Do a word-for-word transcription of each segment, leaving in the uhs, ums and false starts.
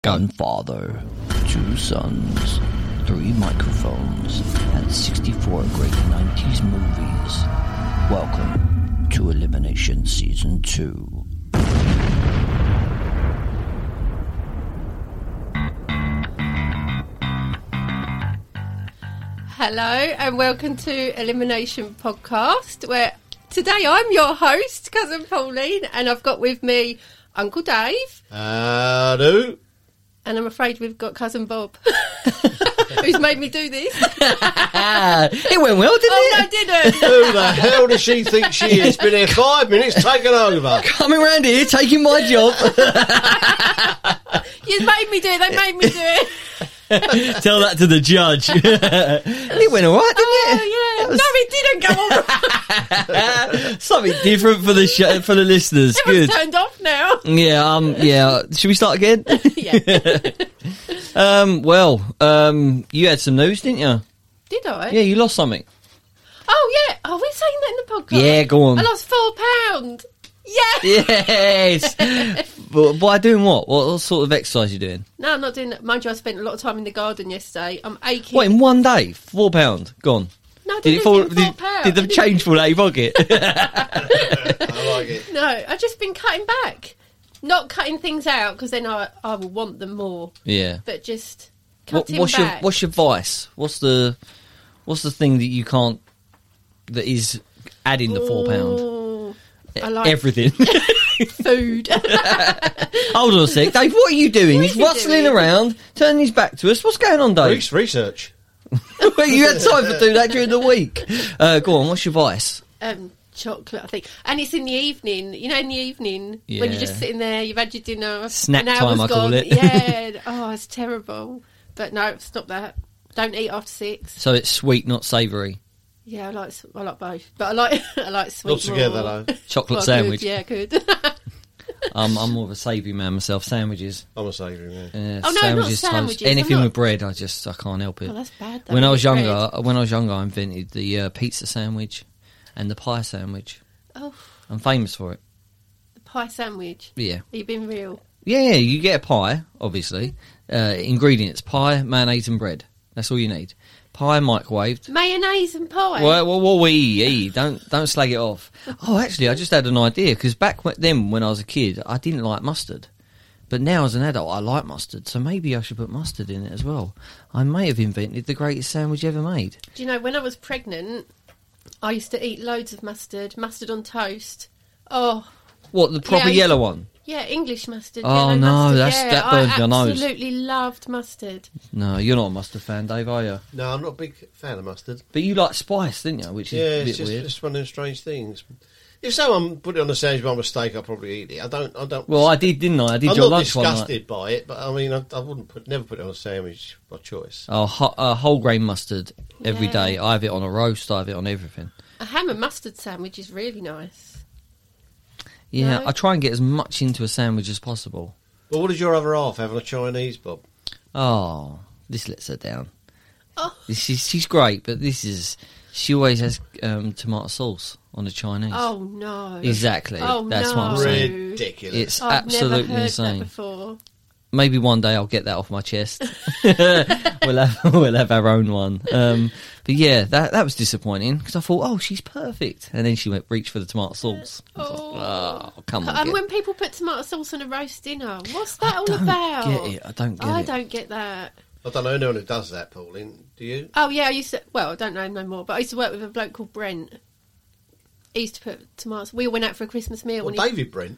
Gunfather, two sons, three microphones, and sixty-four great nineties movies. Welcome to Elimination Season two. Hello and welcome to Elimination Podcast, where today I'm your host, Cousin Pauline, and I've got with me Uncle Dave. Hello. And I'm afraid we've got Cousin Bob, who's made me do this. It went well, didn't oh, it? no, it didn't. Who the hell does she think she is? Been here five minutes, taken over. Coming round here, taking my job. You made me do it. They made me do it. Tell that to the judge. It went all right, didn't Oh, it? yeah. Was... No, it didn't go all right. Something different for the show, for the listeners. Everyone's Good. turned off now. Yeah, um, yeah. Should we start again? Yeah. um, well, um, you had some news, didn't you? Did I? Yeah, you lost something. Oh, yeah. Are we saying that in the podcast? Yeah, go on. I lost four pounds. Yeah. Yes. But by doing what? What, what sort of exercise are you doing? No, I'm not doing that. Mind you, I spent a lot of time in the garden yesterday. I'm aching. What, in one day? Four pound gone. No, I Did it didn't fall? fall, four Did, pounds. did the change fall out of your pocket? I like it. No, I've just been cutting back. Not cutting things out, because then I, I will want them more. Yeah. But just What, cutting what's your back. What's your vice? What's the What's the thing that you can't? That is adding the four pound. Ooh, I like Everything. food. Hold on a sec, Dave. What are you doing? What He's are you rustling doing? around, turning his back to us. What's going on, Dave? Reese research. Well, you had time to do that during the week. Uh, go on. What's your vice? um, chocolate, I think. And it's in the evening. You know, in the evening, when Yeah. you're just sitting there, you've had your dinner. Snack an hour's time, I call gone. it. Yeah. Oh, it's terrible. But no, stop that. Don't eat after six. So it's sweet, not savoury. Yeah, I like I like both, but I like I like sweet. Not together, more. though. Chocolate Well, sandwich. Good, yeah, good. Um, I'm more of a savoury man myself. Sandwiches. I'm a savoury man. Uh, Oh, no, not sandwiches, toast. sandwiches, I'm Anything not- with bread, I just I can't help it. Oh, that's bad. Though, when I was with bread. younger, when I was younger, I invented the uh, pizza sandwich and the pie sandwich. Oh, I'm famous for it. the pie sandwich. Yeah, Are you being real? yeah. yeah you get a pie, obviously. Uh, ingredients: pie, mayonnaise, and bread. That's all you need. Pie microwaved. Mayonnaise and pie. Well, well, well, we eat. Don't don't slag it off. Oh, actually, I just had an idea because back wh- then, when I was a kid, I didn't like mustard, but now as an adult, I like mustard. So maybe I should put mustard in it as well. I may have invented the greatest sandwich ever made. Do you know when I was pregnant, I used to eat loads of mustard, mustard on toast. Oh, What, the proper Yeah, yellow one? yeah, English mustard. Oh, yellow no, mustard, that's- yeah, that burns I your nose. absolutely loved mustard. No, you're not a mustard fan, Dave, are you? No, I'm not a big fan of mustard. But you like spice, didn't you? Which is Yeah, a it's bit just, weird. just one of them strange things. If someone put it on a sandwich by mistake, I'll probably eat it. I don't. I don't. Well, I did, didn't I? I did I'm your not lunch one night. disgusted by it, but I mean, I, I wouldn't put never put it on a sandwich by choice. Oh, ho- uh, whole grain mustard every Yeah. day. I have it on a roast. I have it on everything. A ham and mustard sandwich is really nice. Yeah, No? I try and get as much into a sandwich as possible. Well, what did your other half having a Chinese, Bob? Oh, this lets her down. Oh. This is, she's great, but this is... She always has um, tomato sauce on the Chinese. Oh no! Exactly. Oh, That's no. what I'm saying. Ridiculous. It's I've absolutely never heard insane. that before. Maybe one day I'll get that off my chest. we'll have we'll have our own one. Um, but yeah, that that was disappointing because I thought, oh, she's perfect, and then she went reach for the tomato sauce. I was like, Oh. oh, come on! And get- when people put tomato sauce on a roast dinner, what's that all don't about? get it. I don't get I it. don't get that. I don't know anyone who does that, Pauline. Do you? Oh yeah, I used to. Well, I don't know him no more, but I used to work with a bloke called Brent. He used to put tomatoes. We all went out for a Christmas meal. Well, when David Brent.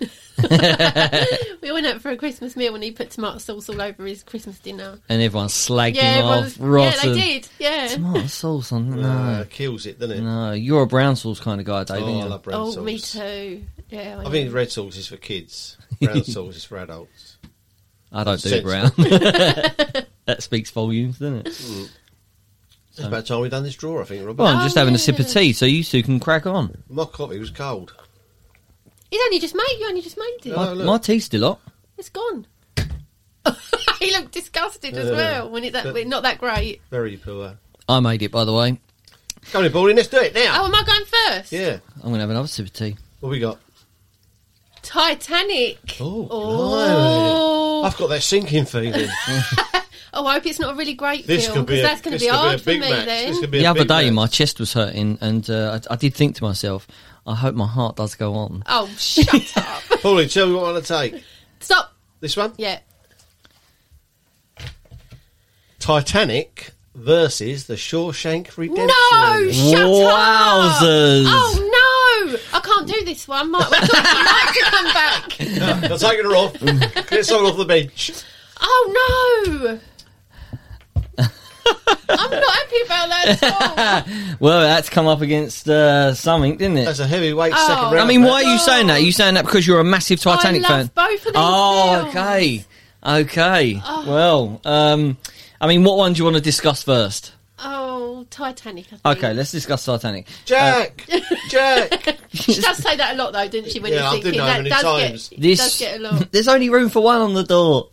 he, we went out for a Christmas meal when he put tomato sauce all over his Christmas dinner. And everyone slagged Yeah, him everyone off. was- yeah, Rotten. they did. Yeah. Tomato sauce on no. Uh, kills it, doesn't it? No, you're a brown sauce kind of guy, Dave. Oh, aren't I you? love red Oh, sauce. me too. Yeah. I know. think red sauce is for kids. Brown sauce is for adults. I don't do Sense. brown. That speaks volumes, doesn't it? It's about time we've done this draw, I think, Robert. Well, I'm Oh, just having a sip of yeah. tea, so you two can crack on. My coffee was cold. He's only just made. You only just made it. Oh, My, look. my tea's still hot. It's gone. He looked disgusted as Yeah. well when it that But- not that great. Very poor. I made it, by the way. Come on, Pauline, let's do it now. Oh, am I going first? Yeah. I'm going to have another sip of tea. What we got? Titanic. Oh, Oh, Oh, I've got that sinking feeling. oh, I hope it's not a really great This film could be because a, that's going to this be could hard a for big me match. then. This could be The a other big day, match. my chest was hurting, and uh, I, I did think to myself, I hope my heart does go on. Oh, shut up! Paulie, tell me what I want to take. Stop. This one? Yeah. Titanic versus The Shawshank Redemption. No, shut up! Wowzers. Oh no, I can't do this one. My, my daughter to come back. I'm taking her off. Get someone off the bench. Oh no. I'm not happy about that at all. Well, that's come up against uh, something, didn't it? That's a heavyweight Oh. second round. I mean, why are you Oh. saying that? Are you saying that because you're a massive Titanic I love fan? both of these Oh, films. okay. Okay. Oh. Well, um, I mean, what one do you want to discuss first? Oh, Titanic, I think. Okay, let's discuss Titanic. Jack! Jack! She does say that a lot, though, didn't she, when Yeah, you're I thinking? did know That many does times. get, This, does get a lot. There's only room for one on the door.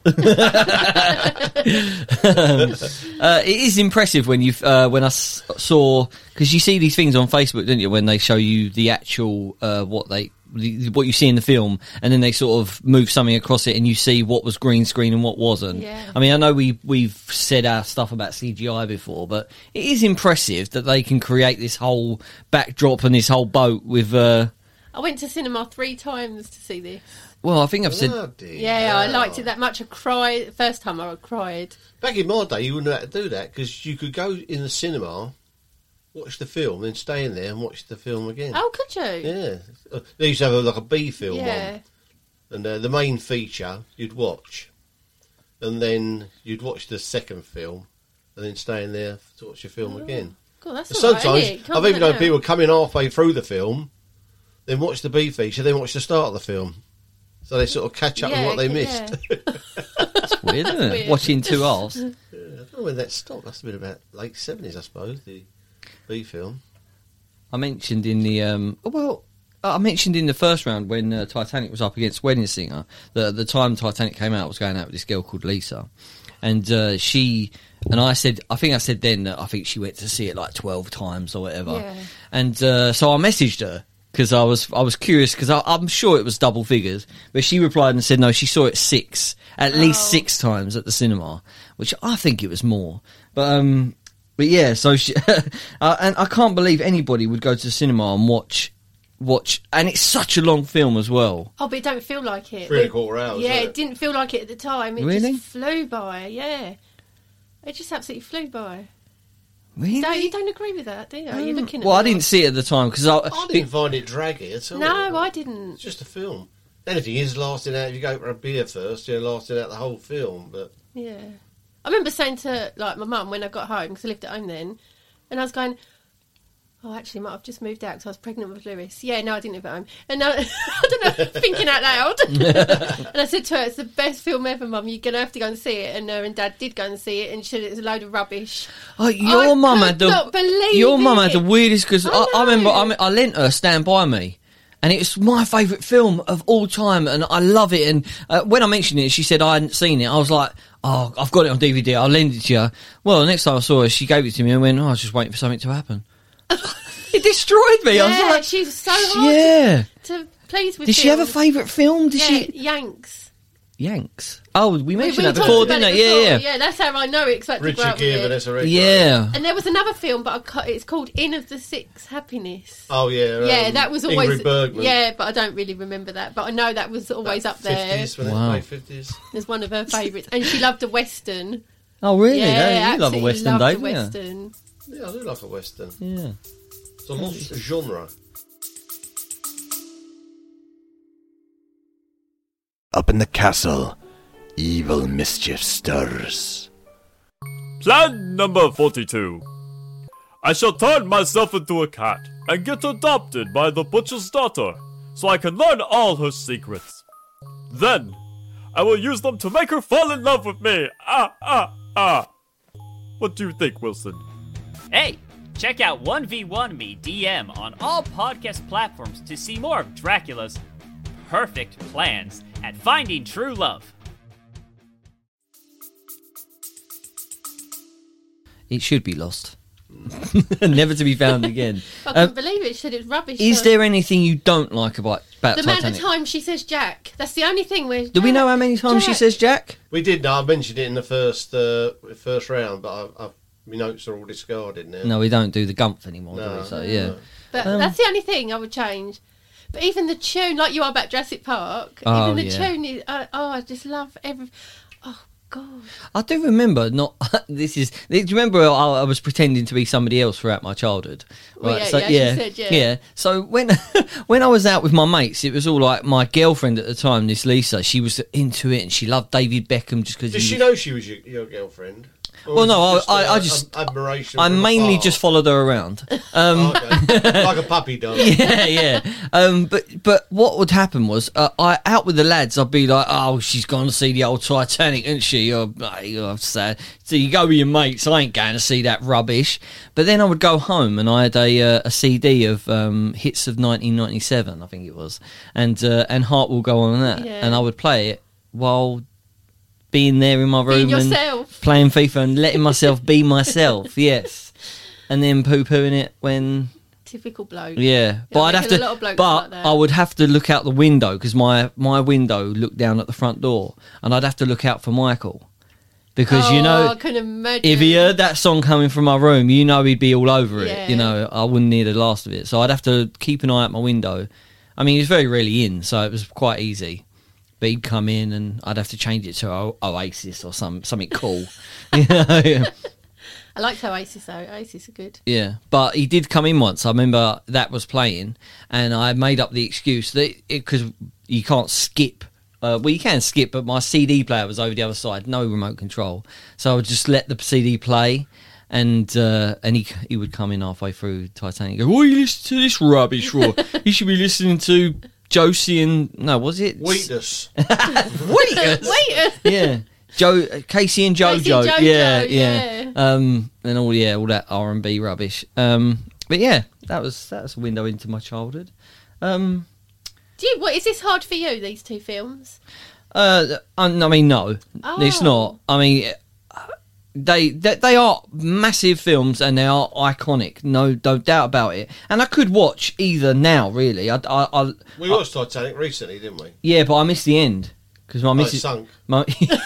uh, it is impressive when you uh, when I s- saw, because you see these things on Facebook, don't you? When they show you the actual uh, what they the, what you see in the film, and then they sort of move something across it, and you see what was green screen and what wasn't. Yeah. I mean, I know we we've said our stuff about C G I before, but it is impressive that they can create this whole backdrop and this whole boat with. Uh, I went to cinema three times to see this. well, I think I've said. Bloody Yeah, I hell. liked it that much. I cried. First time I cried. Back in my day, you wouldn't have to do that because you could go in the cinema, watch the film, then stay in there and watch the film again. Oh, could you? Yeah. Uh, They used to have a, like a B film Yeah. on. And uh, the main feature you'd watch. And then you'd watch the second film and then stay in there to watch the film Oh. again. God, that's And all right, sometimes, isn't it? Can't I've do even that known now. people coming halfway through the film, then watch the B feature, then watch the start of the film. So they sort of catch up Yeah, with what they yeah. missed. Weird, isn't it? Weird. Watching two halves. I don't know when that stopped. Must have been about late seventies, I suppose, the B film. I mentioned in the um, well, I mentioned in the first round when uh, Titanic was up against Wedding Singer. The the time Titanic came out, I was going out with this girl called Lisa, and uh, she and I said, I think I said then that I think she went to see it like twelve times or whatever, Yeah. and uh, so I messaged her. Because I was, I was curious. Because I'm sure it was double figures, but she replied and said no, she saw it six, at least Oh. six times at the cinema, which I think it was more. But um, but yeah, so she, uh, and I can't believe anybody would go to the cinema and watch, watch, and it's such a long film as well. Oh, but it don't feel like it. Three and a We- quarter hours. Yeah, isn't it didn't feel like it at the time. It Really? just flew by. Yeah, it just absolutely flew by. Really? Don't, you don't agree with that, do you? You're looking at Well, I me didn't see it at the time because I, I didn't find it draggy at all. No, I didn't. It's just a film. Anything is lasting out. If you go for a beer first, you're lasting out the whole film. But Yeah, I remember saying to like my mum when I got home because I lived at home then, and I was going, "Oh, actually, Mum, I've just moved out because I was pregnant with Lewis." Yeah, no, I didn't live at home, and uh, I don't know, thinking out loud. And I said to her, "It's the best film ever, Mum. You're gonna have to go and see it." And her and Dad did go and see it, and she said it was a load of rubbish. Oh, your I mum could had the not believe your mum had it. the weirdest because I I, I remember know. I, mean, I lent her Stand By Me, and it's my favourite film of all time, and I love it. And uh, when I mentioned it, she said I hadn't seen it. I was like, "Oh, I've got it on D V D. I'll lend it to you." Well, the next time I saw her, she gave it to me and went, "Oh, I was just waiting for something to happen." It destroyed me. I was Yeah, like, she's so hard "Yeah." to please with. Did she have a films. favourite film? Did Yeah, she? Yanks. Yanks. Oh, we We, mentioned we that talked before, about didn't it it? Yeah, before. yeah, Yeah, that's how I know it. 'Cause I had to grow Richard up with Gere, it. Vanessa Redgrave. yeah. And there was another film, but I ca- it's called Inn of the Six Happiness. Oh yeah. yeah, um, that was always Ingrid Bergman. yeah, but I don't really remember that. But I know that was always up there. fifties, when Wow. it was fifties. It's one of her favourites, and she loved a western. Oh, really? Yeah, you love a absolutely western, loved a Dave, yeah? western. Yeah, I do like a western. Yeah. It's a lost genre. Up in the castle, evil mischief stirs. Plan number forty-two. I shall turn myself into a cat and get adopted by the butcher's daughter so I can learn all her secrets. Then, I will use them to make her fall in love with me. Ah, ah, ah. What do you think, Wilson? Hey, check out one v one Me D M on all podcast platforms to see more of Dracula's perfect plans at finding true love. It should be lost. never to be found again. I couldn't Um, believe it. She said it was rubbish. is so- there anything you don't like about, about the amount of Titanic? time she says Jack? That's the only thing where. Do we know how many times she Jack. says Jack? We did. No, I mentioned it in the first uh, first round, but I've, I've, my notes are all discarded now. No, we don't do the Gumph anymore, do No, we? So no. yeah. But Um, that's the only thing I would change. But even the tune, like you are about Jurassic Park, Oh, even the yeah. tune is. Uh, oh, I just love every. Oh God. I do remember not. This is. Do you remember I, I was pretending to be somebody else throughout my childhood? Well, yeah, so yeah, she said, yeah. yeah. So when when I was out with my mates, it was all like my girlfriend at the time, this Lisa. She was into it and she loved David Beckham just because. Did she know she was your, your girlfriend? Or Well, was no, it I- I- uh, I just- ad- admiration. I from mainly afar? just followed her around. Um, Okay. Like a puppy dog. yeah, yeah. Um, but but what would happen was, uh, I out with the lads, I'd be like, "Oh, she's gone to see the old Titanic, isn't she?" Or, oh, sad. So you go with your mates. I ain't going to see that rubbish. But then I would go home, and I had a uh, a C D of um, hits of nineteen ninety-seven, I think it was, and uh, and Heart Will Go On and that, Yeah. and I would play it while being there in my room Being and yourself. playing FIFA and letting myself be myself. Yes, and then poo pooing it when. Typical bloke. Yeah, but I I'd have reckon to. a lot of blokes But like that. I would have to look out the window because my my window looked down at the front door, and I'd have to look out for Michael because oh, you know I can imagine. if he heard that song coming from my room, you know he'd be all over Yeah. it. You know, I wouldn't hear the last of it, so I'd have to keep an eye out my window. I mean, he was very rarely in, so it was quite easy. But he'd come in, and I'd have to change it to o- Oasis or some something cool. You know? I liked Oasis though. Oasis are good. Yeah, but he did come in once. I remember that was playing, and I made up the excuse that because you can't skip. Uh, well, you can skip, but my C D player was over the other side, no remote control. So I would just let the C D play, and uh, and he he would come in halfway through Titanic. And go, "Why are you listening to this rubbish for? You should be listening to Josie and no, was it Wheatus. Wheatus? Wait. Yeah, Joe, Casey and JoJo. Casey and JoJo, yeah, yeah, yeah. Um, and all yeah, all that R and B rubbish. Um, but yeah, that was that was a window into my childhood. Um, Do you? What is this hard for you? These two films. uh, I, I mean, no, it's Oh. not. I mean, they, they they are massive films and they are iconic. No, no doubt about it. And I could watch either now. Really, I, I, I We watched Titanic recently, didn't we? yeah, but I missed the end because my Oh, it missus. sunk. My,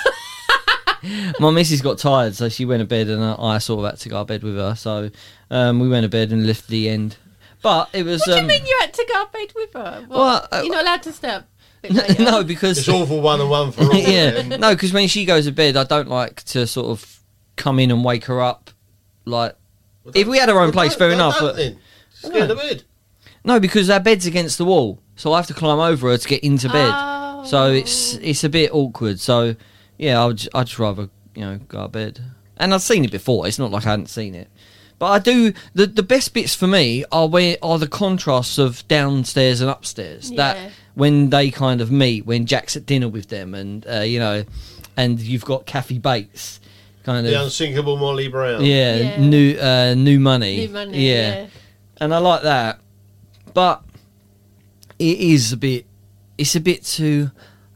my missus got tired, so she went to bed, and I, I sort of had to go to bed with her. So um, we went to bed and left the end. But it was. What do um, you mean you had to go to bed with her? What? Well, uh, You're not allowed to stay up. a bit later? no, because It's all for one and one for all. yeah, then. no, because when she goes to bed, I don't like to sort of come in and wake her up. Like, Well, if we had our own well, place, don't- fair don't- enough. don't But then. Just get in the bed. no, because our bed's against the wall, so I have to climb over her to get into bed. Oh. So it's it's a bit awkward. So yeah, I would I'd just rather you know go to bed. And I've seen it before. It's not like I hadn't seen it. But I do the the best bits for me are where are the contrasts of downstairs and upstairs. Yeah. That when they kind of meet, when Jack's at dinner with them, and uh, you know, and you've got Kathy Bates, kind The of unsinkable Molly Brown. yeah, Yeah. new uh, new money, New money. Yeah. and I like that. But it is a bit. It's a bit too.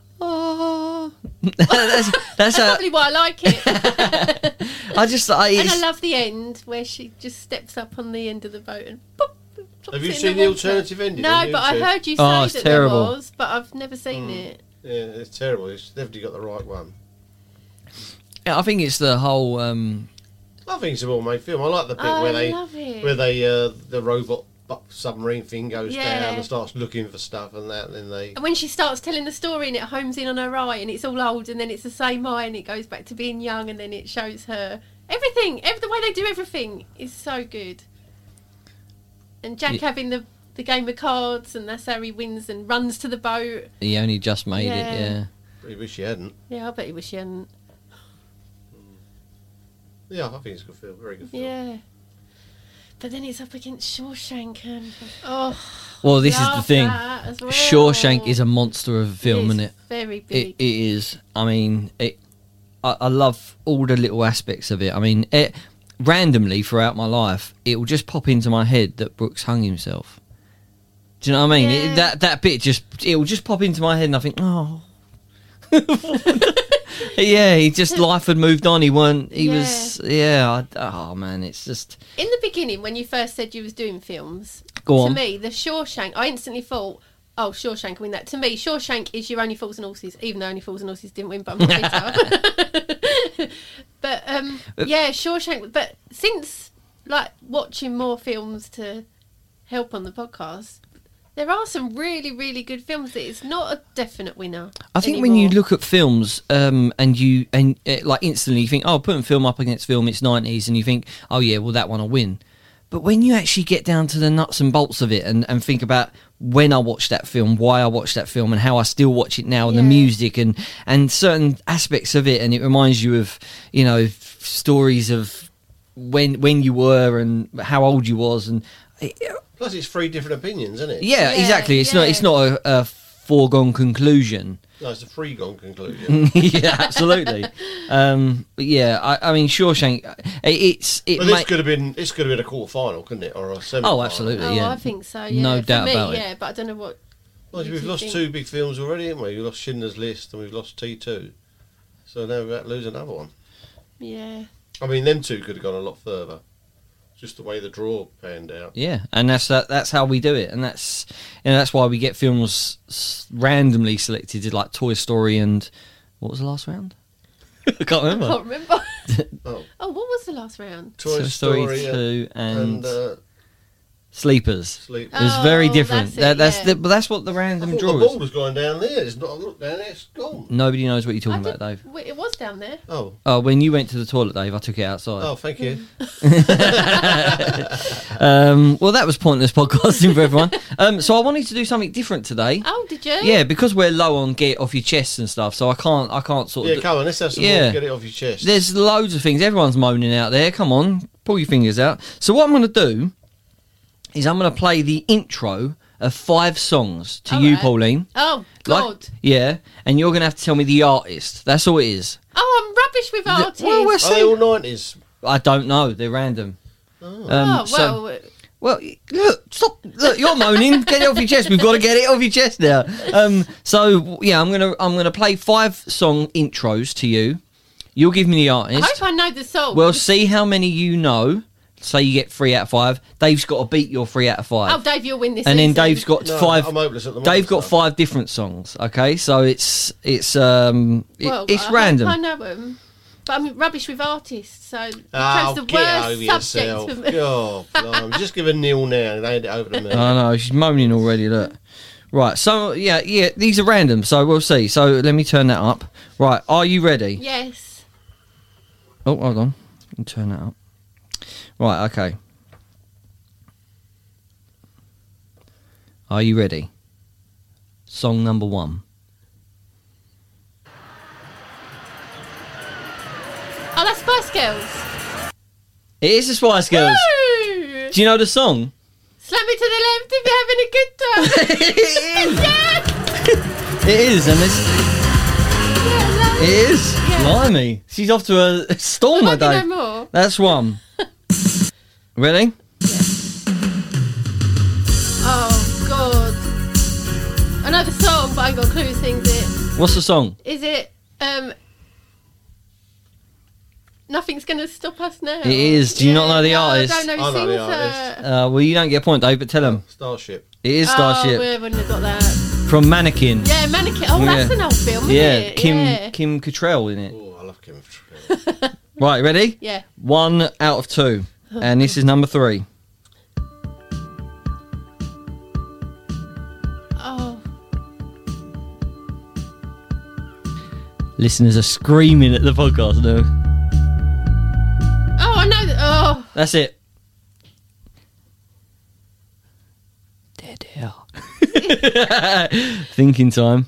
Oh, that's that's That's a, probably why I like it. I just I, And it's, I love the end where she just steps up on the end of the boat and pop. drops Have you it in seen the water. alternative ending No, on but I YouTube? heard you say Oh, it's that terrible. there was, but I've never seen it. Yeah, it's terrible. It's definitely got the right one. I think it's the whole. Um, I think it's a well-made film. I like the bit I where they, love it. where they, uh, the robot bu- submarine thing goes Yeah. down and starts looking for stuff, and that, and then they. And when she starts telling the story and it homes in on her eye and it's all old and then it's the same eye and it goes back to being young and then it shows her everything, every, the way they do everything is so good. And Jack Yeah. having the, the game of cards and that's how he wins and runs to the boat. he only just made Yeah. it. Yeah. Really wish you hadn't. Yeah, I bet he wish he hadn't. Yeah, I think it's a good film. Very good film. Yeah. But then it's up against Shawshank and oh, Well, this is the love thing. that as well. Shawshank is a monster of a film, It's isn't it? Very big. It, it is. I mean, it. I, I love all the little aspects of it. I mean, it, randomly throughout my life, it will just pop into my head that Brooks hung himself. Do you know what I mean? Yeah. It, that that bit just it will just pop into my head, and I think, oh, Yeah, he just life had moved on. He weren't. He Yeah. was. Yeah. I, oh man, it's just. In the beginning, when you first said you was doing films, Go to on. me, the Shawshank, I instantly thought, oh, Shawshank, I mean that. To me, Shawshank is your Only Fools and Horses, even though Only Fools and Horses didn't win, but I'm not bitter. But um, yeah, Shawshank. But since like watching more films to help on the podcast, there are some really, really good films that it's not a definite winner. I think when you anymore. look at films, um, and you and uh, like instantly you think, oh, putting film up against film, it's nineties, and you think, oh yeah, well that one will win. But when you actually get down to the nuts and bolts of it, and, and think about when I watched that film, why I watched that film, and how I still watch it now, and the Yeah. music, and and certain aspects of it, and it reminds you of, you know, f- stories of when when you were and how old you was, and Plus, it's three different opinions, isn't it? yeah, Yeah, exactly. It's yeah. not it's not a, a foregone conclusion. No, it's a free-gone conclusion. Yeah, absolutely. Um, but yeah, I, I mean, Shawshank. It, it's it. But this ma- could have been this could have been a quarter final, couldn't it, or a semi? Oh, absolutely. Oh, yeah. I think so. Yeah. No For doubt me, about it. yeah, but I don't know what. Well, you we've two lost think. two big films already, haven't we? We lost Schindler's List and we've lost T two. So now we're about to lose another one. Yeah. I mean, them two could have gone a lot further. Just the way the draw panned out. Yeah, and that's that, that's how we do it, and that's and that's why we get films s- randomly selected, like Toy Story and what was the last round? I can't remember. I can't remember. Oh, Oh, what was the last round? Toy Toy Story, Story and, two and, and uh, Sleepers. Sleep. It was very Oh, different. that's it, That, that's yeah. the, but that's what the I random thought draw the is. ball was going down there. It's not. Look down there. It's gone. Nobody knows what you're I talking did- about, Dave. wait, it was down there. Oh, Oh, when you went to the toilet, Dave, I took it outside. oh, thank you. Um, well, that was pointless podcasting for everyone. Um, so I wanted to do something different today. Oh, did you? Yeah, because we're low on get it off your chest and stuff, so I can't, I can't sort of. Yeah, do- come on. Let's have some Yeah. more. Get it off your chest. There's loads of things. Everyone's moaning out there. Come on, pull your fingers out. So what I'm going to do is I'm going to play the intro of five songs to All you, right. Pauline. Oh, Like- God. yeah, and you're going to have to tell me the artist. That's all it is. Oh, I'm rubbish with artists. well, we're Are they all nineties? I don't know. They're random. Oh. Um, oh, so- well. Well, look, stop. Look, you're moaning. Get it off your chest. We've got to get it off your chest now. Um, so yeah, I'm gonna I'm gonna play five song intros to you. You'll give me the I artist. hope I know the song. We'll see how many you know. Say you get three out of five. Dave's got to beat your three out of five. Oh, Dave, you'll win this and then season. Dave's got No, five. I'm hopeless at the moment. Dave got so. five different songs. Okay, so it's it's um it- Well, it's I random. Hope I know them. But I'm rubbish with artists, so Oh, that's the get over worst subject yourself. for me. Oh, blimey. Just give a nil now and hand it over to me. I know she's moaning already. Look, right. So yeah, yeah. These are random. So we'll see. So let me turn that up. Right. Are you ready? Yes. Oh, hold on. Let me turn that up. Right. Okay. Are you ready? Song number one. Oh, that's Spice Girls. It is the Spice Girls. Woo! Do you know the song? Slam it to the left if you're having a good time. it is. Yeah. It is, and it's, Yeah, love it is. Yeah. Blimey. She's off to a storm Well, a I day. do know more. That's one. Ready? Oh, God. I know the song, but I ain't got a clue who sings it. What's the song? Is it, um... Nothing's going to stop us now? It is. Do you not know the no, artist? I don't know I who know the sings artist. it. Uh, well, you don't get a point, Dave, but tell him. Starship. It is Oh, Starship we wouldn't have got that. from Mannequin. Yeah, Mannequin. Oh, that's Yeah. an old film, isn't Yeah, it? Kim Yeah. Kim Cattrall in it. Oh, I love Kim Cattrall. Right, ready? Yeah. One out of two, and this is number three. Oh. Listeners are screaming at the podcast now. Oh, I know that. Oh. That's it. Dead air. Thinking time.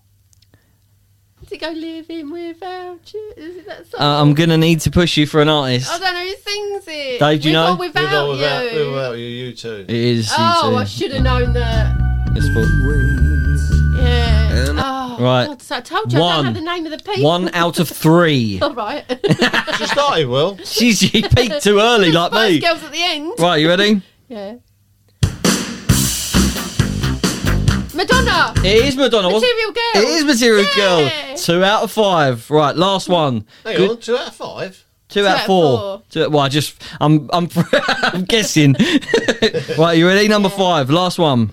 To go living without you. Is it that song? Uh, I'm gonna need to push you for an artist. I don't know who sings it. Dave, do you We've know? got Without, We've got without, you. without you, you too. It is. Oh, you I two. should have known that. It's for- Yeah. Oh, Right. God, so I told you I One. don't know the name of the people. One out of three. All right. She started well. She's she peaked too early, like Spice me. Girls at the end. Right, you ready? Yeah. Madonna. It is Madonna. wasn't- Material Girl. It is Material Yeah. Girl. Two out of five. Right, last one. Hang Good- on, two out of five. Two, Two out out of of four. four. Two, well, I just, I'm, I'm, I'm guessing. Right, you ready? Number five, last one.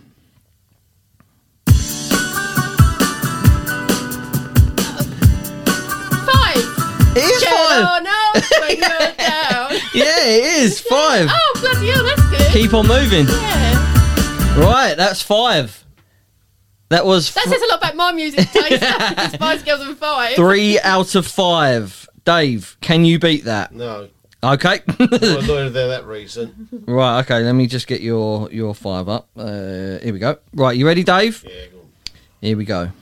Five. It is Get five. on up when you're down. Yeah, it is five. Oh, bloody hell, that's good. Keep on moving. Yeah. Right, that's five. That was That f- says a lot about my music taste. Spice Girls and Five. three out of five. Dave, can you beat that? No. Okay. Well, not they're that recent. Right, okay, let me just get your, your five up. Uh, here we go. Right, you ready, Dave? Yeah, go on. Here we go.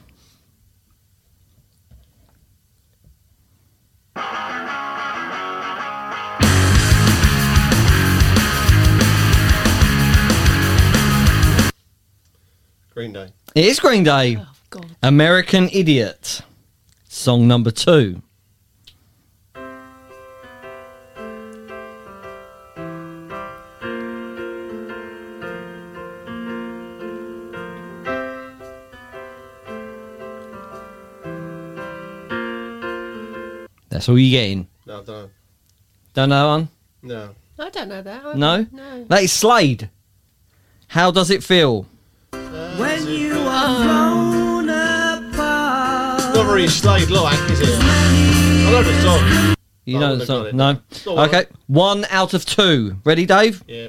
Green Day. It is Green Day. Oh, God. American Idiot. Song number two. That's all you're getting. No, I don't. Don't know that one? No. I don't know that. I No? don't- No. That is Slade. How does it feel? When you are blown apart. Not very Slade like, is it? I know the song. You I know wouldn't the have song? got No? it. It's not Okay. One out of two. Ready, Dave? Yeah.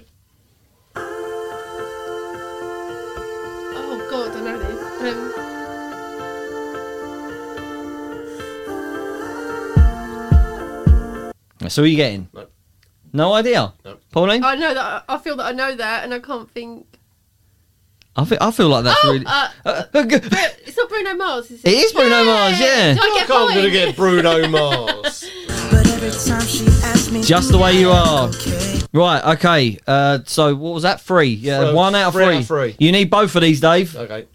Oh, God, I know this. Um, That's all you're getting. No. No idea? No. Pauline? I know that. I feel that I know that, and I can't think. I feel, I feel like that's Oh, really... uh, Uh, uh, g- Bru- it's not Bruno Mars, is it? It is Bruno Mars, yeah. Do I I get can't I'm going to points? get Bruno Mars. But every time she asks me, Just the way you are. Right, okay. Uh, so what was that? Three. Yeah, Three- one out of three three. out of three. You need both of these, Dave. Okay.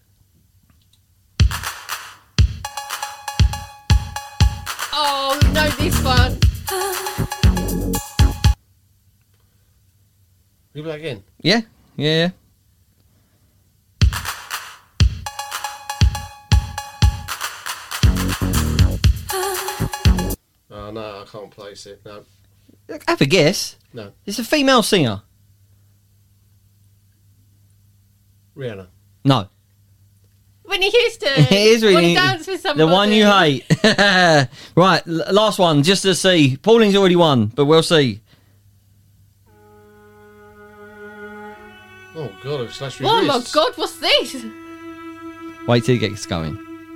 Oh, no, this one. You play again. Yeah, yeah, yeah. Oh, no, I can't place it. No. Have a guess. No. It's a female singer. Rihanna. No. Whitney Houston. It is Wanna really dance with somebody. the one you hate. Right, l- last one, just to see. Pauline's already won, but we'll see. Oh, God, it's Slash Oh, my wrists. God, what's this? Wait till it gets going.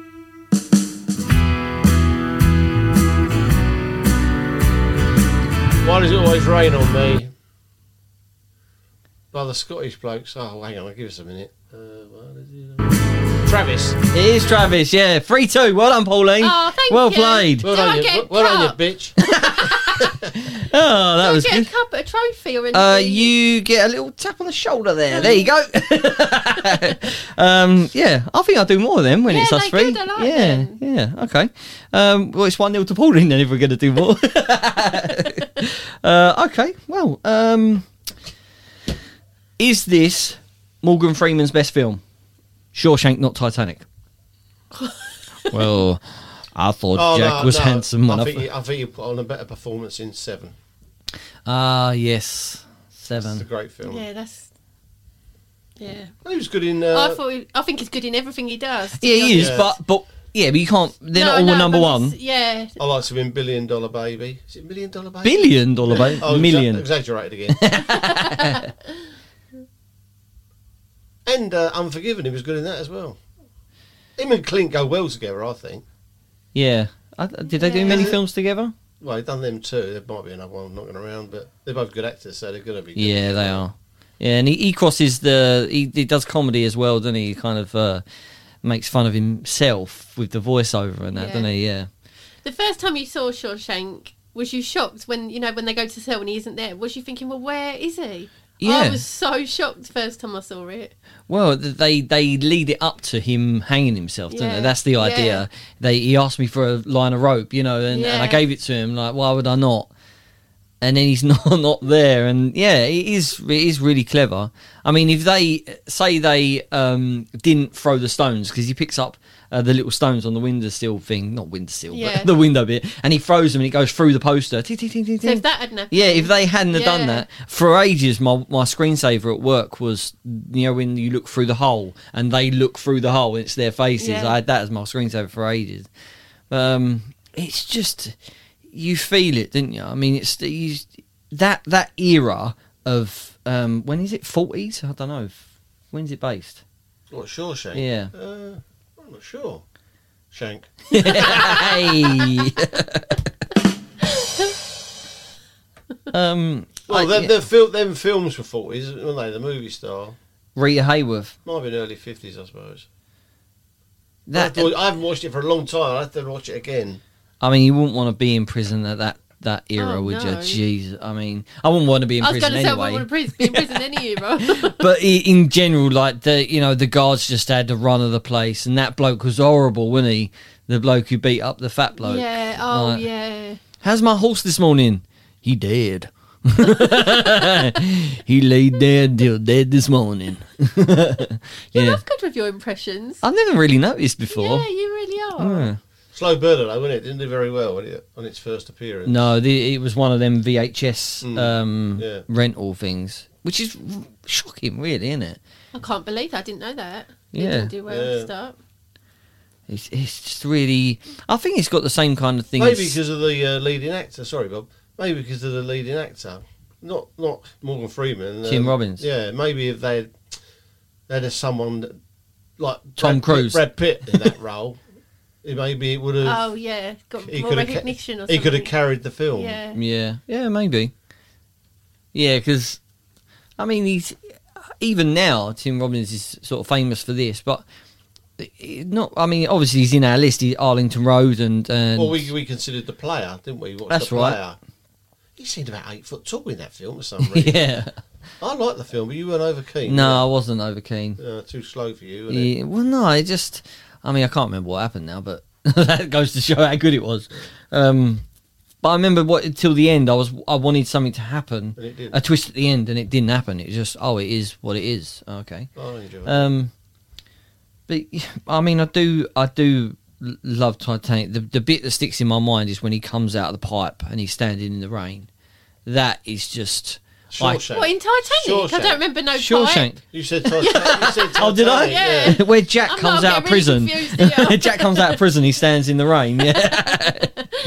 Why does it always rain on me? By the Scottish blokes. Oh, hang on, I'll give us a minute. Uh, what is it? Travis. It is Travis, yeah. three two. Well done, Pauline. Oh, thank well you. played. Well Do I done, you, get well done, you cup? bitch. Oh, that Do was I get good. a cup, a trophy, or anything? Uh, you get a little tap on the shoulder there. There you go. um, yeah, I think I'll do more of them when Yeah, it's us they're three. good, I like yeah, them. yeah, okay. Um, well, it's one nil to Pauline then if we're going to do more. uh, okay, well, um, is this Morgan Freeman's best film? Shawshank, not Titanic. Well, I thought Oh, Jack no, was no. handsome when I I. think, f- you, I think you put on a better performance in Seven. Ah, yes, It's a seven. great film. Yeah, that's. Yeah. He was good in. Uh, I thought. He, I think he's good in everything he does. to Yeah, be he is, Yeah. but but yeah, but you can't. They're No, not all no, number but one. it's- Yeah. I like to win Billion Dollar Baby. Is it Million Dollar Baby? Billion dollar baby, Oh, million. exa- exaggerated again. And uh, Unforgiven, he was good in that as well. Him and Clint go well together, I think. Yeah. I, did they do Yeah. many films together? Well, they've done them too. There might be another one knocking around, but they're both good actors, so they're going to be good. Yeah, they are. Yeah, and he, he crosses the. He, he does comedy as well, doesn't he? He kind of uh, makes fun of himself with the voiceover and that, Yeah. doesn't he? Yeah. The first time you saw Shawshank, was you shocked when you know when they go to cell and he isn't there? Was you thinking, well, where is he? Yeah. I was so shocked the first time I saw it. Well, th- they they lead it up to him hanging himself, don't Yeah. they? That's the idea. Yeah. They he asked me for a line of rope, you know, and, and I Yeah. gave it to him. Like, why would I not? and then he's not not there, and yeah, it is it is really clever. I mean, if they say they um, didn't throw the stones, because he picks up uh, the little stones on the windowsill thing, not windowsill, Yeah. but the window bit, and he throws them and it goes through the poster. Ting, ting, ting, ting, So ting. if that hadn't happened, Yeah, if they hadn't have done Yeah. that, for ages, my my screensaver at work was, you know, when you look through the hole and they look through the hole, and it's their faces. Yeah. I had that as my screensaver for ages. Um, it's just, you feel it, didn't you? I mean, it's you, that that era of um, when is it? forties? I don't know. When's it based? What, Shawshank? Yeah. Uh, I'm not sure. Shank. Hey. um, Well, I- them, them, fil- them films were forties, weren't they? The movie star. Rita Hayworth. Might have been early fifties, I suppose. I, That thought, I haven't watched it for a long time. I have to watch it again. I mean, you wouldn't want to be in prison at that, that era, Oh, would no. you? Jeez, I mean, I wouldn't want to be in I was going prison to say, I anyway. wouldn't want to be in prison any era. But i- in general, like the you know the guards just had the run of the place, and that bloke was horrible, wasn't he? The bloke who beat up the fat bloke. yeah, oh, Like, yeah. How's my horse this morning? He dead. He laid there till dead this morning. You're yeah, not good with your impressions. I've never really noticed before. Yeah, you really are. Yeah. Slow burner, though, wasn't it? Didn't do very well wasn't it, on its first appearance. No, the, it was one of them V H S Mm, um, yeah. rental things, which is r- shocking, really, isn't it? I can't believe I didn't know that. It Yeah. didn't do well Yeah. to start. It's, it's just really. I think it's got the same kind of thing. Maybe as- because of the uh, leading actor. Sorry, Bob. Maybe because of the leading actor. Not not Morgan Freeman. Tim um, Robbins. Yeah, maybe if they had, they had someone that, like Tom Brad Cruise. Pitt, Brad Pitt in that role, it maybe it would have. Oh, yeah. Got he more could have ca- recognition or he something. could have carried the film. Yeah. Yeah, yeah, maybe. Yeah, because I mean, he's even now. Tim Robbins is sort of famous for this, but it- not. I mean, obviously he's in our list. He's Arlington Road, and, and Well, we we considered the player, didn't we? Watched That's the right. player. He seemed about eight foot tall in that film for some reason. yeah. I liked the film, but you weren't over keen. No, I were wasn't over keen. you? Uh, too slow for you. Wasn't it? Yeah, well, no, it just. I mean, I can't remember what happened now, but that goes to show how good it was. Um, but I remember what until the end. I was I wanted something to happen, And it didn't. a twist at the end, and it didn't happen. It was just oh, it is what it is. Okay. I enjoyed it. Um, but I mean, I do, I do l- love Titanic. The the bit that sticks in my mind is when he comes out of the pipe and he's standing in the rain. That is just like Shawshank. What, in Titanic? Shawshank. I don't remember no Shawshank. pipe. You said Titanic. You said Oh, did I? Titanic, Yeah. Where Jack I'm comes not out of getting really prison. confused here. Jack comes out of prison. He stands in the rain. Yeah.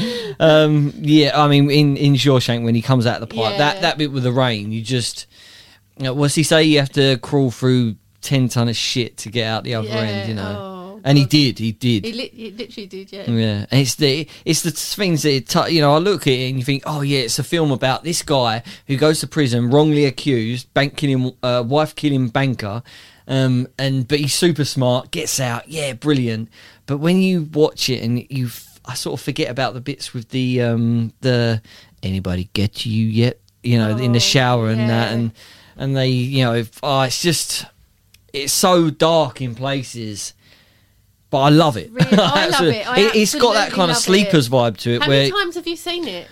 um, yeah. I mean, in in Shawshank when he comes out of the pipe, Yeah. that that bit with the rain, you just. You know, what's he say? You have to crawl through ten ton of shit to get out the other Yeah, end. You know. oh, and he God. did. He did. He, li- he literally did, yeah. Yeah, and it's the it's the things that it t- you know. I look at it and you think, oh yeah, it's a film about this guy who goes to prison, wrongly accused, bank killing, uh, wife killing banker, um, and but he's super smart, gets out, yeah, brilliant. But when you watch it and you, f- I sort of forget about the bits with the um the anybody get to you yet, you know, in the Oh, shower and that, yeah. and and they, you know, if, oh, it's just it's so dark in places. But I love it. Really, I love Absolutely. it. I It's got that absolutely kind of love sleepers it. vibe to it. How where, many times have you seen it?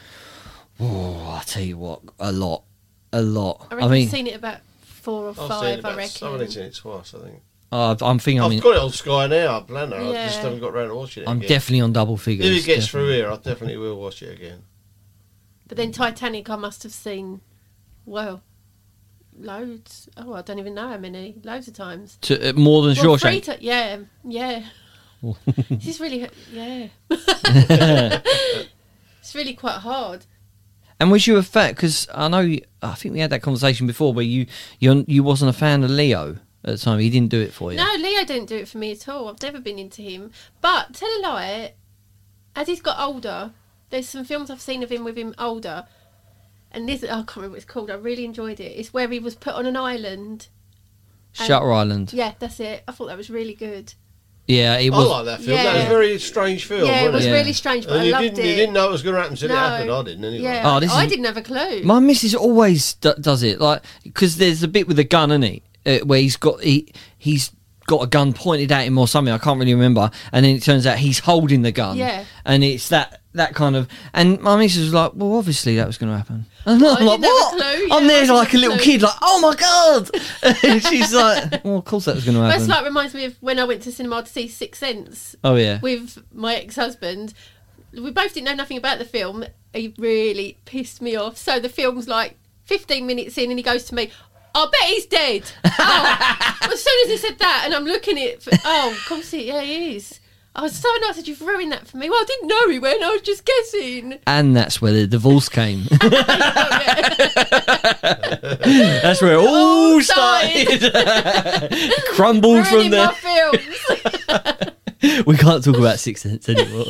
oh, I tell you what, a lot, a lot. I I, reckon mean, you've seen it about four or I've seen it five, about, I reckon. I've only seen it twice, I think. uh, I'm thinking I'm, I've in, got it on Sky now, I plan it. I Yeah. just haven't got around to watching it I'm again. definitely on double figures. If it gets definitely. through here, I definitely will watch it again. But then Titanic, I must have seen, well, loads. Oh, I don't even know how many. Loads of times. To, uh, more than Well, three Shawshank. ti- yeah, yeah. This is really, yeah. It's really quite hard. And was you a fan? Because I know, you, I think we had that conversation before, where you you you wasn't a fan of Leo at the time. He didn't do it for you. No, Leo didn't do it for me at all. I've never been into him. But tell a lie, as he's got older, there's some films I've seen of him with him older, and this, oh, I can't remember what it's called. I really enjoyed it. It's where he was put on an island. Shutter Island. Yeah, that's it. I thought that was really good. Yeah, it I was. like that film. That was Yeah. a very strange film, yeah, it wasn't was it? Yeah. really strange, but And I you loved didn't, it. you didn't know it was going to happen until No. it happened. I didn't anyway. Yeah, Oh, this I is- didn't have a clue. My missus always d- does it, like because there's a bit with a gun in it, uh, where he's got he he's got a gun pointed at him or something. I can't really remember, and then it turns out he's holding the gun. Yeah. and it's that that kind of. And my missus was like, "Well, obviously that was going to happen." And I'm I like, didn't have a "What?" clue. I'm Yeah, there I didn't like a have a little clue. kid, like, "Oh my god!" And she's like, "Well, of course that was going to That's happen." like reminds me of when I went to cinema to see Sixth Sense Oh yeah. with my ex-husband. We both didn't know nothing about the film. He really pissed me off. So the film's like fifteen minutes in, and he goes to me, "I bet he's dead." Oh. As soon as he said that, and I'm looking at it, for, oh, of course he, yeah, he is. I was so annoyed. I said, "You've ruined that for me." "Well, I didn't know he went. I was just guessing." And that's where the divorce came. That's where it all All started. Crumbled from Ruining there. my films. We can't talk about Sixth Sense anymore.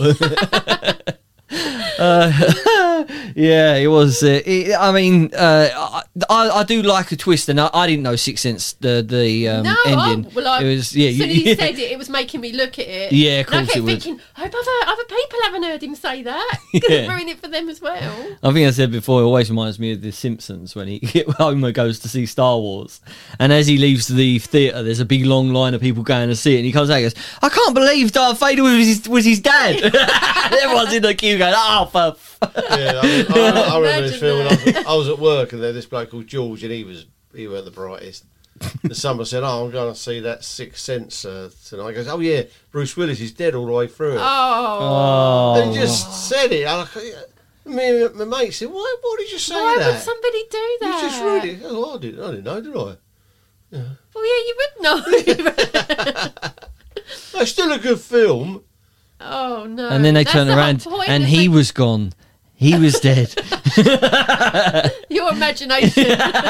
uh, yeah, it was. Uh, it, I mean, uh, I, I do like a twist, and I, I didn't know Sixth Sense the the um, No, ending. oh, well, I, it was yeah. as soon as you- he said it, it was making me look at it. Yeah, of And I course kept it would. thinking, I hope other, other people haven't heard him say that. Because Yeah. it ruined it for them as well. I think I said before, it always reminds me of The Simpsons when he Homer goes to see Star Wars, and as he leaves the theatre, there's a big long line of people going to see it, and he comes out and goes, "I can't believe Darth Vader was his, was his dad." Everyone's in the queue going, "Oh, for f-. Yeah, I, mean, I, I remember this Imagine film when I was, that. I was at work, and there was this bloke called George, and he was he weren't the brightest. And someone said, "Oh, I'm going to see that Sixth Sense uh, tonight." He goes, "Oh yeah, Bruce Willis is dead all the way through it." Oh. Oh. And he just said it. And I, me and my mate said, "Why? Why did you say Why that?" would somebody do You that? just really. Oh, I didn't. I didn't know, did I? Well, yeah, you would know. It's still a good film. Oh, no. And then they That's turn the whole around, point, and is he they- was gone. He was dead. Your imagination.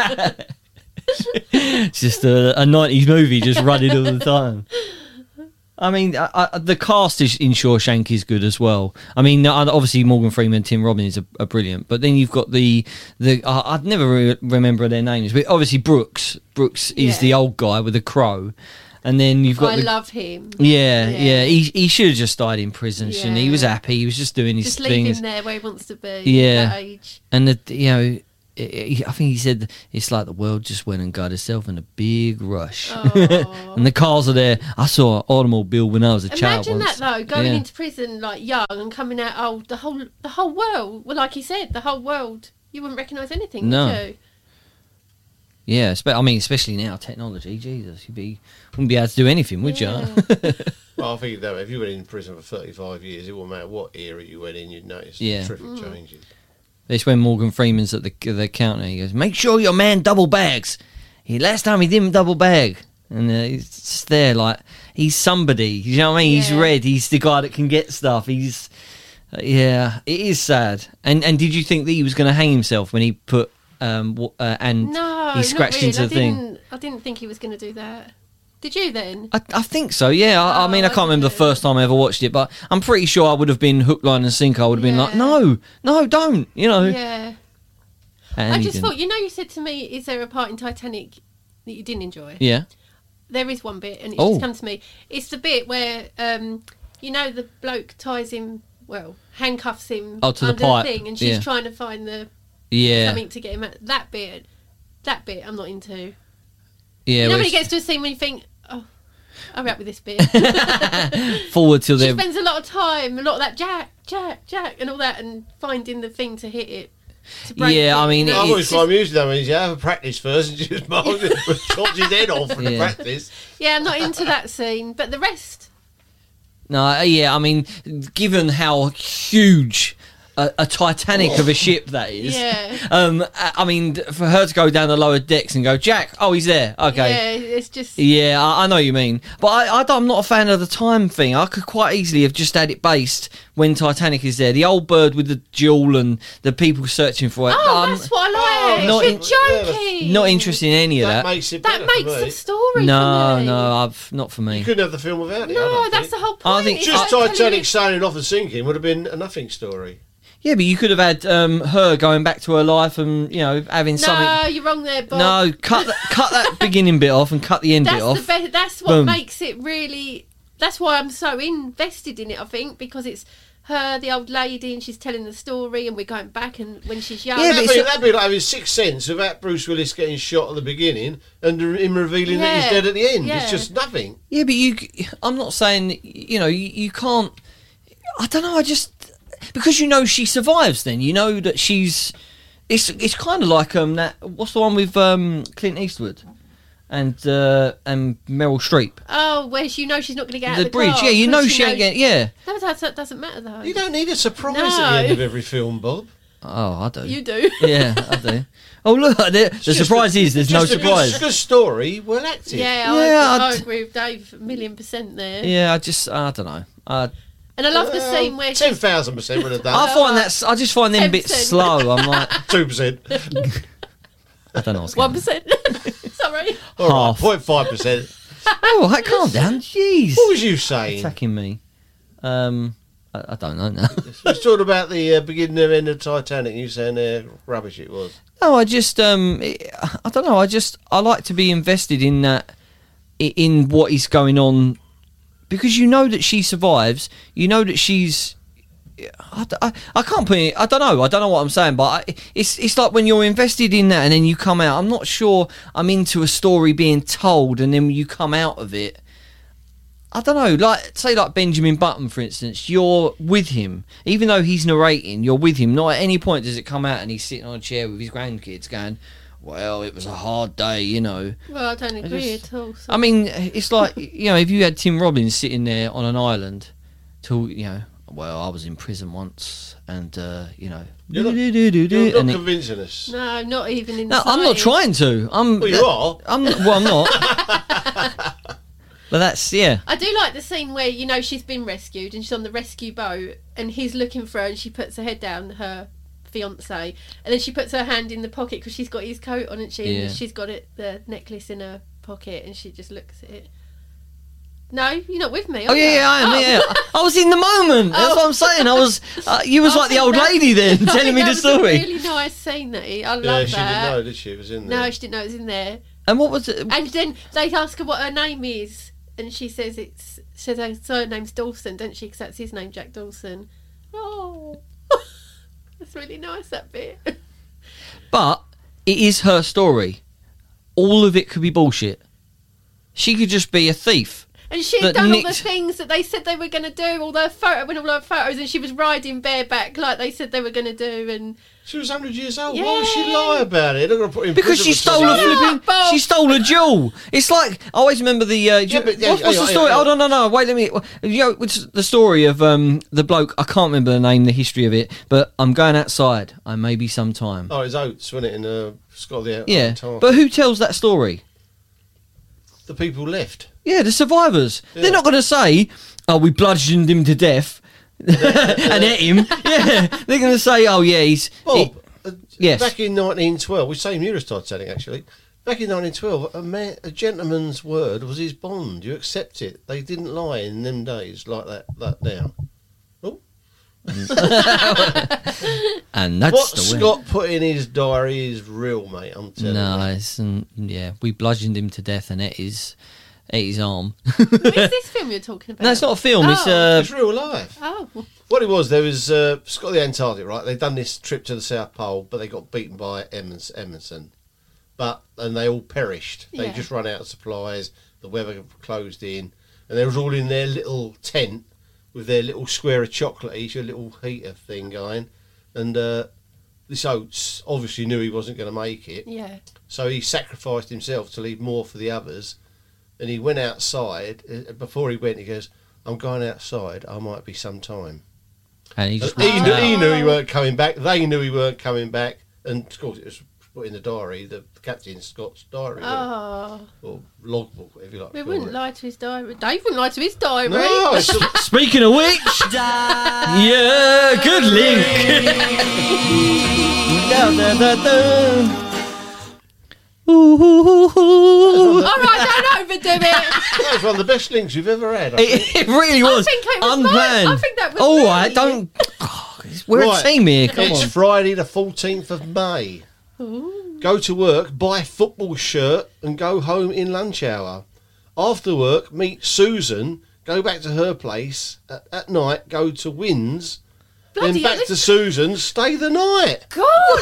It's just a, a nineties movie just running all the time. I mean, I, I, the cast is, in Shawshank is good as well. I mean, uh, obviously Morgan Freeman and Tim Robbins are, are brilliant, but then you've got the the uh, I'd never re- remember their names, but obviously Brooks. Brooks is Yeah. the old guy with the crow, and then you've got I the, love him. yeah, yeah, Yeah. He he should have just died in prison. shouldn't he? He was Yeah. happy. He was just doing his Just leave things. him there where he wants to be. Yeah. That age. And the, you know, I I think he said it's like the world just went and got itself in a big rush. Oh. And the cars are there. I saw an automobile when I was a child Imagine once. that though, going Yeah. into prison like young and coming out old. The whole, the whole world. Well, like he said, the whole world. You wouldn't recognise anything, No. would you? Yeah, spe- I mean, especially now, technology. Jesus, you'd be wouldn't be able to do anything, would Yeah. you? Well, I think that if you went in prison for thirty-five years, it wouldn't matter what era you went in, you'd notice Yeah. terrific Mm. changes. It's when Morgan Freeman's at the the counter. He goes, "Make sure your man double bags." He last time he didn't double bag, and uh, he's just there like he's somebody. You know what I mean? He's Yeah. red. He's the guy that can get stuff. He's uh, yeah. It is sad. And and did you think that he was going to hang himself when he put um w- uh, and No, he scratched not really. into I the thing? didn't, I didn't think he was going to do that. Did you then? I, I think so, yeah. I, I Oh, mean, I can't remember the okay. first time I ever watched it, but I'm pretty sure I would have been hook, line, and sinker. I would have been like, Yeah. no, no, don't, you know. Yeah. And I he just didn't. thought, you know, you said to me, is there a part in Titanic that you didn't enjoy? Yeah. There is one bit, and it's Oh. just come to me. It's the bit where, um, you know, the bloke ties him, well, handcuffs him Oh, to the under pipe, thing, and she's yeah. trying to find the Yeah. something to get him out. That bit, that bit, I'm not into. Yeah. you know well, when he it's gets to a scene when you think, oh, hurry up with this bit. forward till She they're. spends a lot of time, a lot of that Jack, Jack, Jack, and all that, and finding the thing to hit it. To break Yeah, it. I mean, You know, I've it's always just- quite amused that means you have a practice first and just chops his head off for the Yeah. practice. yeah, I'm not into that scene, but the rest. No, uh, yeah, I mean, given how huge a, a Titanic of a ship that is, Yeah. um, I I mean, for her to go down the lower decks and go, Jack, oh, he's there, okay. Yeah, it's just. Yeah, I, I know what you mean, but I, I, I'm not a fan of the time thing. I could quite easily have just had it based when Titanic is there. The old bird with the jewel and the people searching for it. Oh, I'm that's what I like. not You're in- joking. not interested in any of That that. makes it That better makes for the me. story. No, for me. no, I've not for You me. couldn't have the film without it. I No, don't that's think. the whole I point. think- It's Just like telling Titanic you- sailing off and sinking would have been a nothing story. Yeah, but you could have had um, her going back to her life and you know having No, something. you're wrong there, Bob. No, cut that, cut that beginning bit off and cut the end that's bit off. the best. That's what Boom. makes it really. That's why I'm so invested in it. I think because it's her, the old lady, and she's telling the story, and we're going back and when she's young. Yeah, but That'd it's be, a- that'd be like having Sixth Sense without Bruce Willis getting shot at the beginning and him revealing that he's Yeah, dead at the end. yeah. It's just nothing. Yeah, but you. I'm not saying you know you, you can't. I don't know. I just because you know she survives. Then you know that she's. It's it's kind of like um that. What's the one with um Clint Eastwood and uh, and Meryl Streep? Oh, where you know she's not going to get out The of the bridge. car Yeah, you 'cause know she she ain't knows- get. Yeah. No, that, that doesn't matter though. You don't need a surprise No. at the end of every film, Bob. Oh, I do. You do. Yeah, I do. Oh look, there, the Just surprise a- is there's no just a good- surprise. Good story, well acted. Yeah, Yeah, I, I I'd- agree with Dave a million percent there. Yeah, I just I don't know. I And I love the Well, scene where ten she's, thousand percent would have I done. find that I just find them bits ten percent. slow. I'm like Two percent. I don't know what's one going on. percent. Sorry. All right, Half. point five percent. Oh, hey, calm down. Jeez. What was you saying? Attacking me. Um, I, I don't know now. We was talking about the uh, beginning and end of Titanic. You saying how rubbish it was. No, I just um, I don't know. I just I like to be invested in that, i- in what is going on, because you know that she survives. You know that she's. I, I, I can't put it. I don't know. I don't know what I'm saying, but I, it's it's like when you're invested in that and then you come out. I'm not sure I'm into a story being told and then you come out of it. I don't know. Like say like Benjamin Button, for instance. You're with him, even though he's narrating. You're with him. Not at any point does it come out and he's sitting on a chair with his grandkids going, "Well, it was a hard day," you know. Well, I don't agree just- at all. So. I mean, it's like, you know, if you had Tim Robbins sitting there on an island, till you know, well, I was in prison once, and uh, you know, You're not, do-do-do-do-do, you're not and it- convincing us. no, not even in. no, I'm not trying to. I'm. Well, you are. I'm. Well, I'm not. But that's yeah. I do like the scene where you know she's been rescued and she's on the rescue boat and he's looking for her and she puts her head down, her fiance, and then she puts her hand in the pocket because she's got his coat on and she Yeah. and she's got it the necklace in her pocket and she just looks at it. No, you're not with me. Oh are yeah, you? yeah, I am. Oh. Yeah, I was in the moment. That's Oh. what I'm saying. I was. Uh, you was I like the think old that- lady then, I telling think me that the was story. A really nice scene, that I love Yeah, she that. didn't know, did she? It was in there. No, she didn't know it was in there. And what was it? And then they ask her what her name is, and she says it's says her surname's Dawson, don't she? Because that's his name, Jack Dawson. Oh, that's really nice, that bit. But it is her story. All of it could be bullshit. She could just be a thief. And she That had done all the nicked- things that they said they were going to do, all their photo, when all her photos, and she was riding bareback like they said they were going to do, and She was one hundred years old. Why would she Yeah. lie about it? They're going to put her in Because prison she for stole twenty a years. flipping, Bob. she stole a jewel. It's like I always remember the. Uh, Yeah, but- yeah, what's, what's yeah, the yeah, story? yeah. Hold on, no, no, wait, let me. You know, it's the story of um the bloke. I can't remember the name, the history of it, but I'm going outside. I may be some time. Oh, it's Oates, wasn't it? In uh, Scott the yeah, Antarctic. but who tells that story? The people left. Yeah, the survivors. Yeah. They're not going to say, "Oh, we bludgeoned him to death." and ate him. Yeah, they're going to say, "Oh, yeah, he's." Bob, he- uh, yes. back in nineteen twelve, we same year as Titanic actually. Back in nineteen twelve, a man, a gentleman's word was his bond. You accept it. They didn't lie in them days like that. That now. Oh, and that's what the way. Scott put in his diary is real, mate. I'm telling No, you. it's, um, yeah, we bludgeoned him to death and ate his, ate his arm. what is this film you're talking about? No, it's not a film. It's Oh. uh, It's real life. Oh, What it was, there was uh, Scott the Antarctic, right? They'd done this trip to the South Pole, but they got beaten by Emmons- Emerson. But and they all perished. They Yeah. just run out of supplies. The weather closed in, and they was all in their little tent with their little square of chocolate each, a little heater thing going. And uh, this Oates obviously knew he wasn't going to make it, yeah. so he sacrificed himself to leave more for the others. And he went outside. Uh, before he went, he goes, "I'm going outside. I might be some time." and he just He walked knew, out. he knew he weren't coming back. They knew he weren't coming back. And of course, it was put in the diary, the captain Scott's diary, Oh, or logbook, whatever you like. we to call wouldn't it. lie to his diary. Dave wouldn't lie to his diary. No, it's a- Speaking of which, yeah, good link. Da, da, da, da. Ooh, ooh, ooh, ooh. All right, don't overdo it. that was one of the best links you've ever had. I think. It, it really I was think it was unplanned. mine. I think that was All me. right, don't. Oh, we're Right. a team here. Come It's on. Friday the fourteenth of May. Go to work, buy a football shirt, and go home in lunch hour. After work, meet Susan. Go back to her place at, at night. Go to Wynn's. Bloody then back hell, to Susan's. Stay the night. God.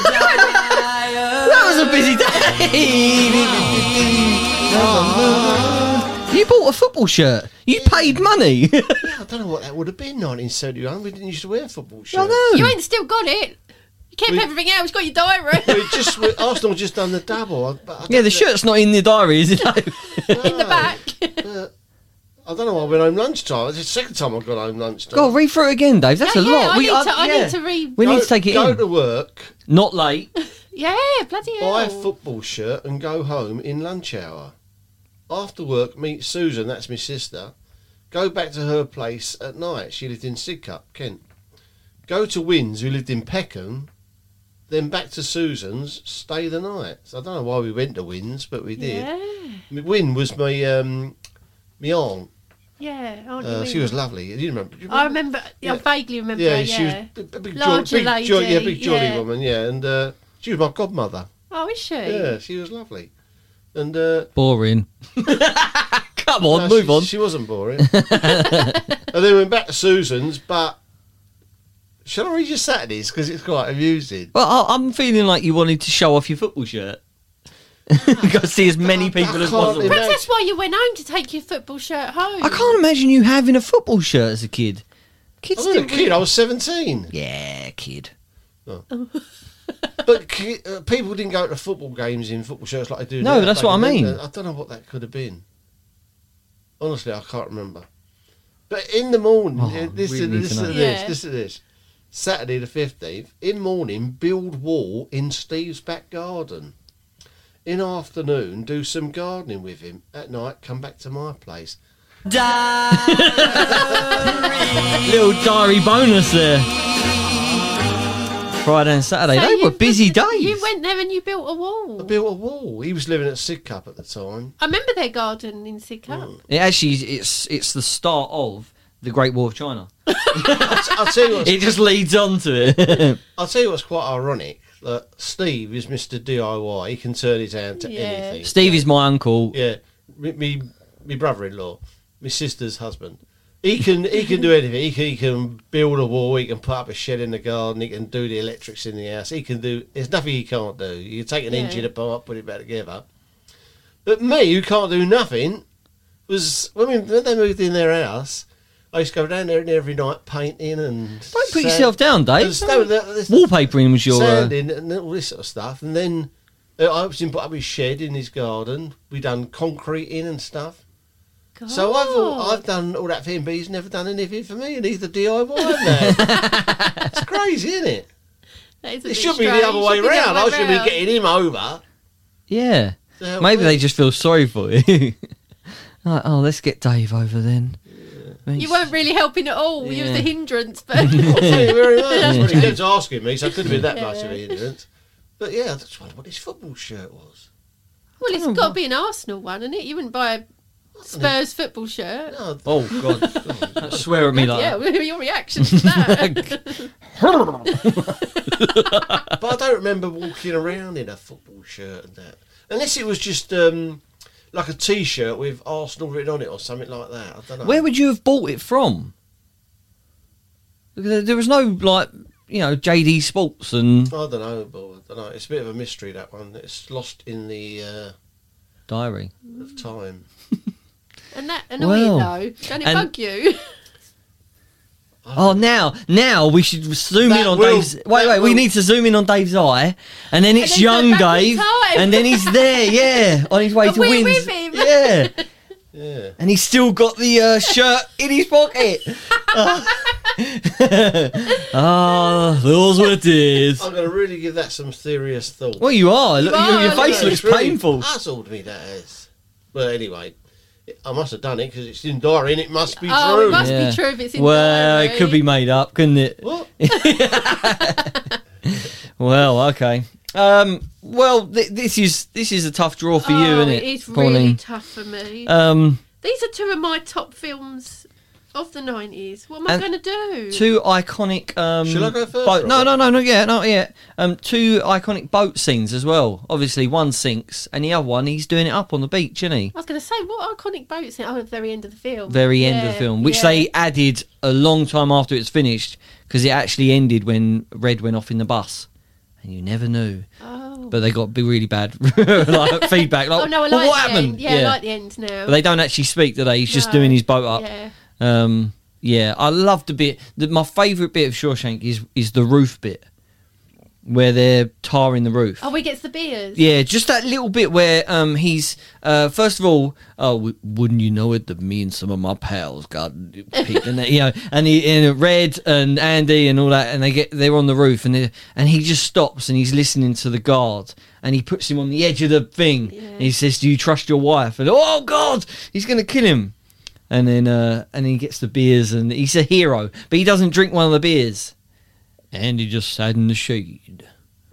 That was a busy day. You bought a football shirt. You paid money. Yeah, I don't know what that would have been. nineteen seventy-one. We didn't used to wear football shirts. I know. You ain't still got it. You kept We- everything out. It's got your diary We just we, Arsenal just done the double. I, but I Yeah, don't the know- shirt's not in the diary, is it? in the back. but I don't know why I went home lunchtime. It's the second time I've gone home lunchtime. Go on, read through it again, Dave. That's Yeah, a yeah, lot. I we, need uh, to- I yeah. need to read- We go, need to take it go in. to work, Not late. Yeah, bloody hell. buy a football shirt, and go home in lunch hour. After work, meet Susan. That's my sister. Go back to her place at night. She lived in Sidcup, Kent. Go to Wins, who lived in Peckham. Then back to Susan's, stay the night. So I don't know why we went to Wins, but we did. Yeah. Win was my um, my aunt. Yeah. aren't you Uh, she really? was lovely. You remember? Do you I remember? remember. Yeah. I Yeah. vaguely remember. Yeah, her, she was yeah. a big, big, Larger big, lady, jo- yeah, big jolly yeah. woman. Yeah, and uh, she was my godmother. Oh, is she? Yeah, she was lovely. And uh, Boring. Come on, no, move she, on. She wasn't boring. And then went back to Susan's, but shall I read your Saturdays because it's quite amusing. Well, I- I'm feeling like you wanted to show off your football shirt. Go see as many I- I people as can't possible. imagine- Perhaps that's why you went home to take your football shirt home. I can't imagine you having a football shirt as a kid. I Kids was a didn't kid. really- I was seventeen. Yeah, kid. But ki- uh, people didn't go to football games in football shirts like they do No, now. that's back what I then. mean. I don't know what that could have been. Honestly, I can't remember. But in the morning, Oh, uh, this, really is, need this, to is know. this, Yeah. this is this. Saturday the fifteenth, in morning, build wall in Steve's back garden. In afternoon, do some gardening with him. At night, come back to my place. Little diary bonus there. Friday and Saturday. So they you- were busy days. You went there and you built a wall. I built a wall. He was living at Sidcup at the time. I remember their garden in Sidcup. It actually, it's it's the start of the Great War of China. I'll, I'll tell you what's, It just leads on to it. I'll tell you what's quite ironic. That Steve is Mister D I Y. He can turn his hand to Yeah. anything. Steve is my uncle. Yeah, me, me, me brother-in-law, my sister's husband. He can he can do anything. He can, he can build a wall. He can put up a shed in the garden. He can do the electrics in the house. He can do. There's nothing he can't do. You can take an Yeah. engine apart, put it back together. But me, who can't do nothing, was when, we, when they moved in their house. I used to go down there every night painting and. Don't put yourself down, Dave. and no, the- the- Wallpapering was your. Uh, sanding and all this sort of stuff. And then uh, I was in put up his shed in his garden. We done concreting and stuff. So I've all, I've done all that for him, but he's never done anything for me, and he's the D I Y man. It's crazy, isn't it? That is a It bit should be strange. the other way Should be the round. other I way should be round. getting him over. yeah. to help Maybe me. they just feel sorry for you. Like, oh, let's get Dave over then. You weren't really helping at all. You was Yeah. the hindrance, but Oh, thank you very much. Yeah. Well, he kept asking me, so it couldn't have been that Yeah. much of a hindrance. But yeah, I just wondered what his football shirt was. well, it's got to be an Arsenal one, isn't it? You wouldn't buy a Spurs football shirt. No, Oh, God. Don't swear at me like yeah, that. your reaction to that. but I don't remember walking around in a football shirt and that. Unless it was just um, like a T-shirt with Arsenal written on it or something like that. I don't know. Where would you have bought it from? Because there was no, like, you know, J D Sports and I don't know, but I don't know. It's a bit of a mystery, that one. It's lost in the uh, Diary. of time. and that annoying Well, though. Don't it and- bug you? Oh, now, now we should zoom That in on will- Dave's. Wait, that wait, we will- need to zoom in on Dave's eye, and then it's then go young back in Dave, time. and then he's there, yeah, on his way And to we're wins. with him. Yeah, Yeah. and he's still got the uh, shirt in his pocket. Ah, those were tears. I'm going to really give that some serious thought. Well, you are. Look, You your, are, your look face at looks It's really painful. puzzled me, that is. Well, anyway, I must have done it because it's in diary and it must be Oh, true. it must Yeah. be true if it's in Well, diary. it could be made up, couldn't it? What? Well, okay. Um, well, th- this is this is a tough draw for you, Oh, isn't it? it is Pauline? really tough for me. Um, These are two of my top films of the nineties. What am I And going to do? two iconic. Um, Shall I go first, boat- no, Robert? no, no, not yet, not yet. Um, two iconic boat scenes as well. Obviously, one sinks, and the other one he's doing it up on the beach, isn't he? I was going to say, what iconic boat scene? Oh, at the very end of the film. Very end of Yeah, the film, which yeah. they added a long time after it's finished, because it actually ended when Red went off in the bus, and you never knew. Oh. Oh. but they got big, really bad like, feedback. Like, Oh no, I well, like what the happened? end. Yeah, I like the end now. But they don't actually speak, do they? He's just No. doing his boat up. Yeah. Um, yeah, I love the bit. The, my favourite bit of Shawshank is is the roof bit, where they're tarring the roof. Oh, he gets the beers. Yeah, just that little bit where um he's uh first of all, oh w- wouldn't you know it that me and some of my pals got picked and you know and he and Red and Andy and all that and they get they're on the roof and they and he just stops and he's listening to the guard and he puts him on the edge of the thing Yeah. and he says, "Do you trust your wife?" And oh God, he's gonna kill him. And then uh and he gets the beers and he's a hero, but he doesn't drink one of the beers. And he just sat in the shade.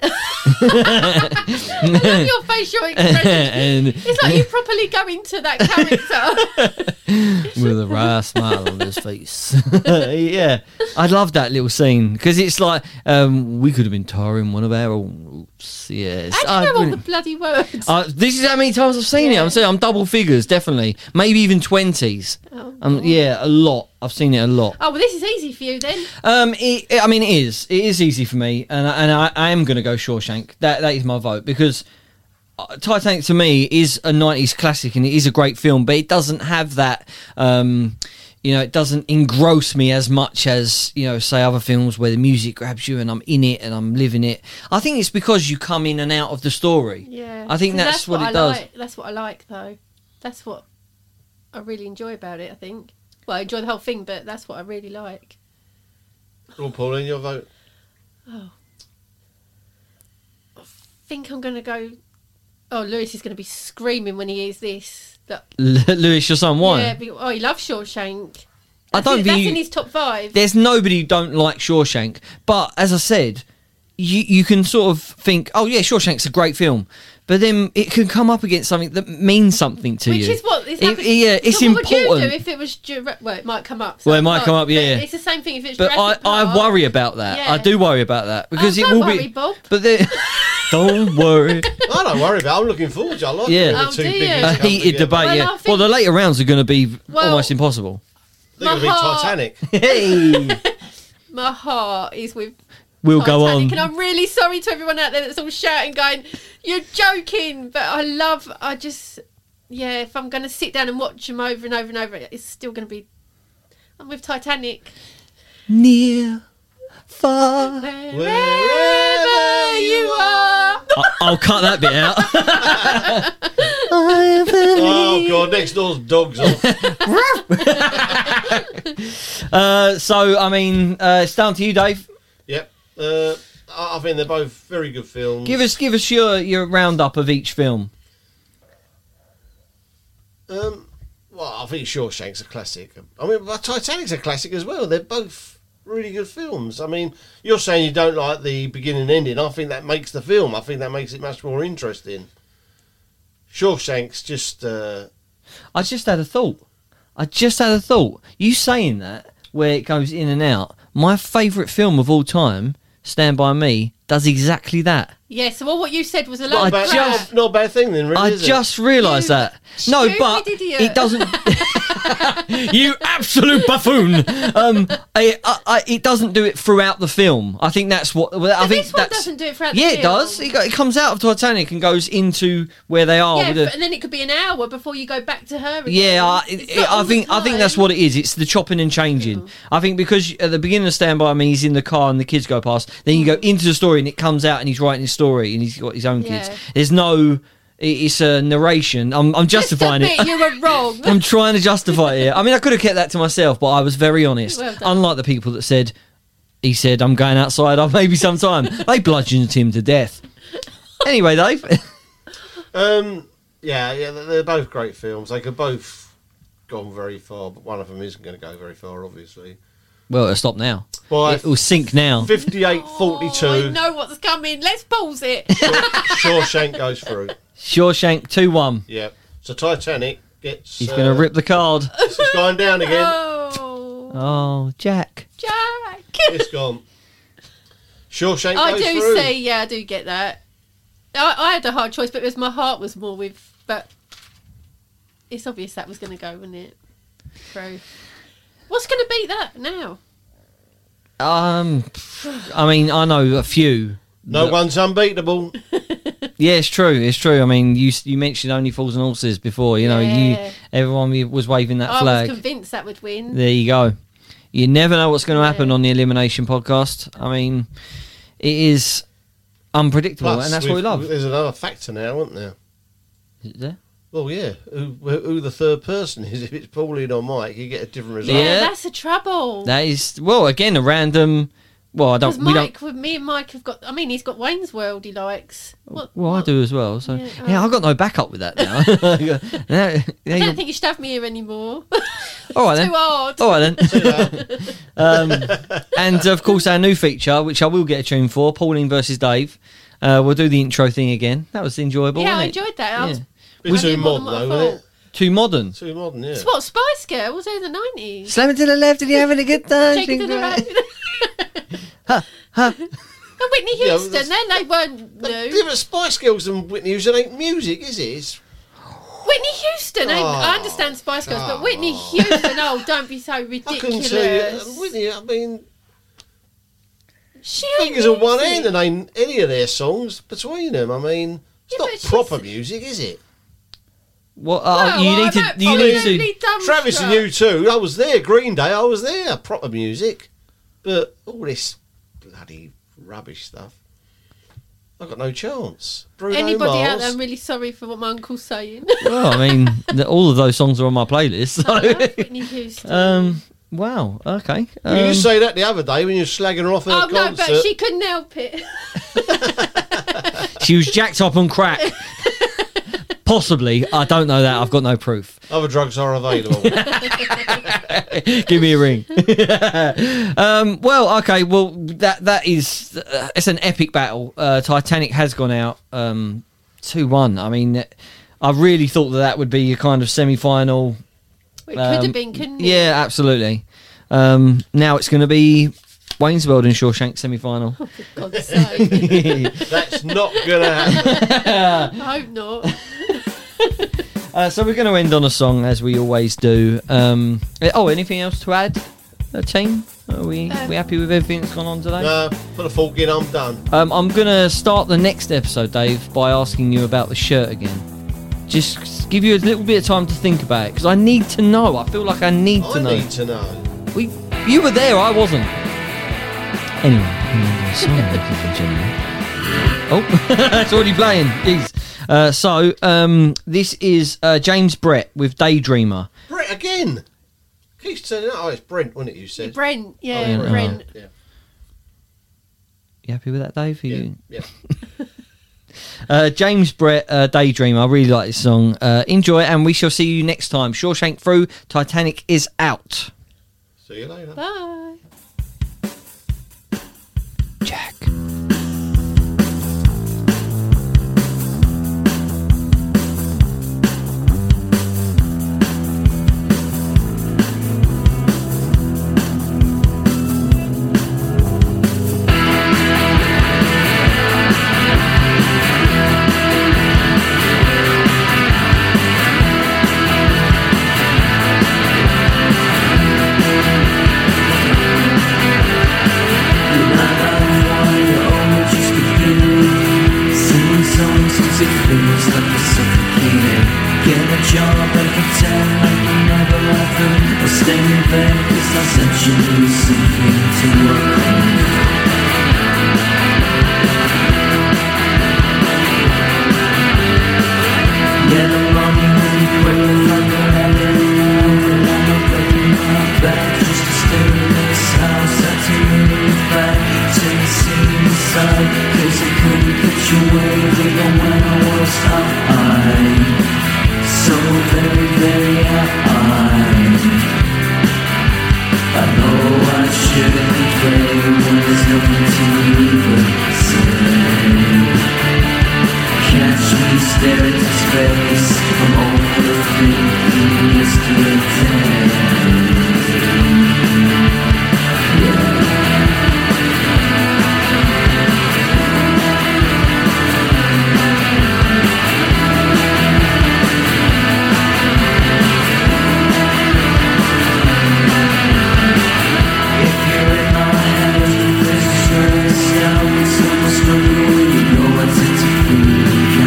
I love your facial expression. and It's like you properly go into that character. with a wry smile on his face. Yeah, I love that little scene because it's like um, we could have been tarring one of our own roofs. Yes, How do you know all the bloody words? uh, this is how many times I've seen it. Yeah. I'm saying I'm double figures, definitely, maybe even twenties. Oh, Um, God. yeah, a lot. I've seen it a lot. Oh, well, this is easy for you then. Um, it, it- I mean, it is. It is easy for me, and I- and I, I am going to go Shawshank. That that is my vote because uh, Titanic to me is a nineties classic, and it is a great film, but it doesn't have that. Um, you know, it doesn't engross me as much as you know, say other films where the music grabs you and I'm in it and I'm living it. I think it's because you come in and out of the story. Yeah. I think 'Cause that's, what, I it does. Like. That's what I like, though. That's what I really enjoy about it, I think. Well, I enjoy the whole thing, but that's what I really like. Well, Pauline, your vote. I think I'm going to go... Oh, Lewis is going to be screaming when he hears this. That, Lewis, your son, why? yeah, be- oh, he loves Shawshank. I That's don't in- think That's you- in his top five. There's nobody who don't like Shawshank, but as I said, you you can sort of think, oh yeah, Shawshank's a great film, but then it can come up against something that means something to Which you. is what is It- happening. yeah, it's so what would you important. do if it was... Jura- well, it might come up. Well, it might but- come up, yeah, but yeah. It's the same thing if it's But I, Jurassic I Park. worry about that. Yeah. I do worry about that because Oh, it don't will worry, be. Bob. But there, don't worry. I don't worry about it. I'm looking forward to it. I like Yeah. it when Oh, the two do you? biggies A come heated together. debate. Well, I yeah. think- Well, the later rounds are going to be Well- almost impossible. They're going to be My heart- Titanic. Hey, My heart is with we'll go on. Titanic, and I'm really sorry to everyone out there that's all shouting, going, "You're joking!" But I love. I just, yeah. If I'm going to sit down and watch them over and over and over, it's still going to be. I'm with Titanic. Near, far. Wherever you are. I- I'll cut that bit out. Oh, God, next door's dogs off. Uh, so, I mean, uh, it's down to you, Dave. Yep. Uh, I I think they're both very good films. Give us, give us your, your roundup of each film. Um, well, I think Shawshank's a classic. I mean, but Titanic's a classic as well. They're both really good films. I mean, you're saying you don't like the beginning and ending. I think that makes the film. I think that makes it much more interesting. Shawshank's just... Uh, I just had a thought. I just had a thought. You saying that, where it goes in and out, my favourite film of all time, Stand By Me, does exactly that. Yeah. So all what you said was a I lot of bad, crap. just- not a bad thing then, really, I is it? just realised You that. No, stupid but idiot. it doesn't. You absolute buffoon! Um, I, I, I, it doesn't do it throughout the film. I think that's what. I But think this one that's, doesn't do it throughout the Yeah, film. it does. It, go- it comes out of Titanic and goes into where they are. Yeah, with the, but- and then it could be an hour before you go back to her. Again. Yeah, I, It's it, not I all the think I think that's time. what it is. It's the chopping and changing. Mm. I think because at the beginning of Stand By Me, he's in the car and the kids go past. Then you go into the story and it comes out and he's writing his story and he's got his own kids. Yeah. There's no, it- it's a narration. I'm, I'm justifying Just it. admit you were wrong. I'm trying to justify it. I mean, I could have kept that to myself, but I was very honest. Well done. Unlike the people that said, he said, I'm going outside, oh, maybe sometime. They bludgeoned him to death. Anyway, Dave. Um, yeah, yeah, they're they're both great films. They could both gone very far, but one of them isn't going to go very far, obviously. Well, it'll stop now. By It will sink now. fifty-eight Oh, I forty-two, know what's coming. Let's pause it. Shawshank goes through. Shawshank two one. Yeah. So Titanic gets... He's uh, going to rip the card. It's going down again. Oh, Oh, Jack. Jack. It's gone. Shawshank I goes do through. see. Yeah, I do get that. I, I had a hard choice, but it was my heart was more with. But it's obvious that was going to go, wasn't it? Through. What's going to beat that now? Um, I mean, I know a few. No that- one's unbeatable. Yeah, it's true. It's true. I mean, you you mentioned Only Fools and Horses before. You know, Yeah. you everyone was waving that I flag. was convinced that would win. There you go. You never know what's going to happen Yeah. on the Elimination podcast. I mean, it is unpredictable, Plus, and that's what we we've- love. There's another factor now, isn't there? Is it there? Well, yeah. Who, who the third person is? If it's Pauline or Mike, you get a different result. Yeah, Yeah. that's the trouble. That is well, again, a random. Well, I Because don't. We don't. Mike, with me and Mike have got. I mean, he's got Wayne's World. He likes. What, Well, I what- do as well. So Yeah, yeah, oh. I've got no backup with that now. now, now I you're- don't think you should have me here anymore. all right then. Too hard. All right then. um, and of course, our new feature, which I will get a tune for, Pauline versus Dave. Uh, we'll do the intro thing again. That was enjoyable. Yeah, I wasn't it? enjoyed that. I was, Yeah. Bit I too did more than modern, what I though, wasn't thought. it? Too modern. Too modern, yeah. It's what Spice Girls in the nineties. Slam it to the left, and you're having a good time. Take it to the right. And Whitney Yeah, Houston, that's- then they weren't The new. different Spice Girls and Whitney Houston ain't music, is it? It's, Whitney Houston, I, I Oh, understand Spice Girls, but come Whitney on. Houston, oh, don't be so I ridiculous. couldn't tell you. uh, Whitney, I mean, She fingers ain't on one music. hand and ain't any of their songs between them. I mean, it's Yeah, but not she's- proper music, is it? What? Uh, Well, you I'm need to. You absolutely need to. dumbstruck. Travis and you too. I was there. Green Day. I was there. Proper music, but all this bloody rubbish stuff. I've got no chance. Bruno Anybody Mars. out there, I'm really sorry for what my uncle's saying. Well, I mean, the, all of those songs are on my playlist. I love So. Whitney Houston. um. Wow. Okay. Well, you Um, say that the other day when you were slagging her off at oh, a no, concert. but she couldn't help it. she was jacked up on crack. Possibly. I don't know that. I've got no proof. Other drugs are available. Give me a ring. um, well, okay. Well, that that is uh, it's an epic battle. Uh, Titanic has gone out um, two one. I mean, I really thought that that would be a kind of semi-final. It could Um, have been, couldn't it? Yeah, absolutely. Um, now it's going to be Wayne's World and Shawshank semi-final. For God's sake. That's not going to happen. I hope not. Uh, so we're going to end on a song as we always do. Um, oh, anything else to add, uh, team? Are we Um, we happy with everything that's gone on today? No, put a fork in, I'm done. Um, I'm going to start the next episode, Dave, by asking you about the shirt again. Just give you a little bit of time to think about it, because I need to know. I feel like I need to I know. need to know. We, you were there, I wasn't. Anyway, another song, ladies and gentlemen. Oh, it's already playing. Jeez. Uh, so, um, this is uh, James Brett with Daydreamer. Brett again. Keeps turning out. Oh, it's Brent, wasn't it? You said. Brent, yeah, Oh, yeah. Brent. Yeah. You happy with that, Dave? Are Yeah. you? yeah. Uh, James Brett, uh, Daydreamer. I really like this song. Uh, enjoy it, and we shall see you next time. Shawshank Through, Titanic is out. See you later. Bye. Jack. Singing songs 'cause it feels like we're suffocating. Get a job and pretend like we never happened. Or stay in bed 'cause that's actually something to work on. Get a money really quick and find your head in. And I'm not breaking my back just to stay in this house. Had to move back to the seaside 'cause I couldn't catch a wave even when I was high. So very, very high. I know I shouldn't play when there's nothing to even say. Catch me staring into space. I'm overthinking yesterday. If you're in my head, there's a stress out. So much struggle, you know I tend to freak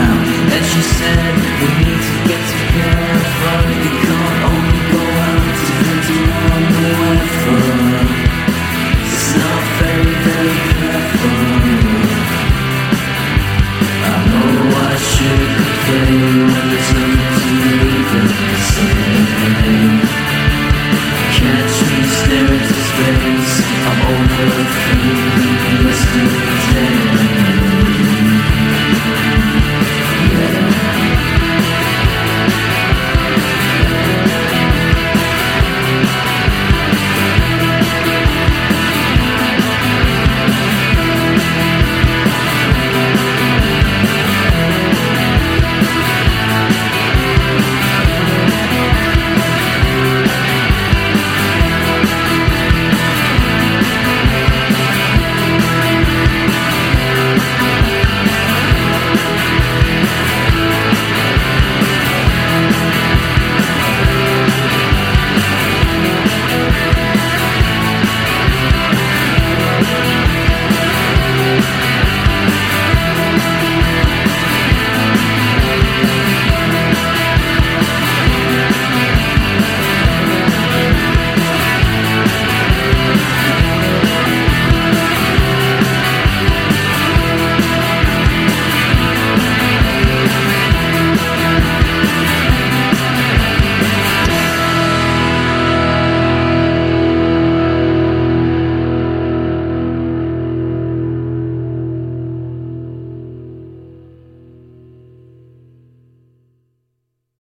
magic could fade when there's nothing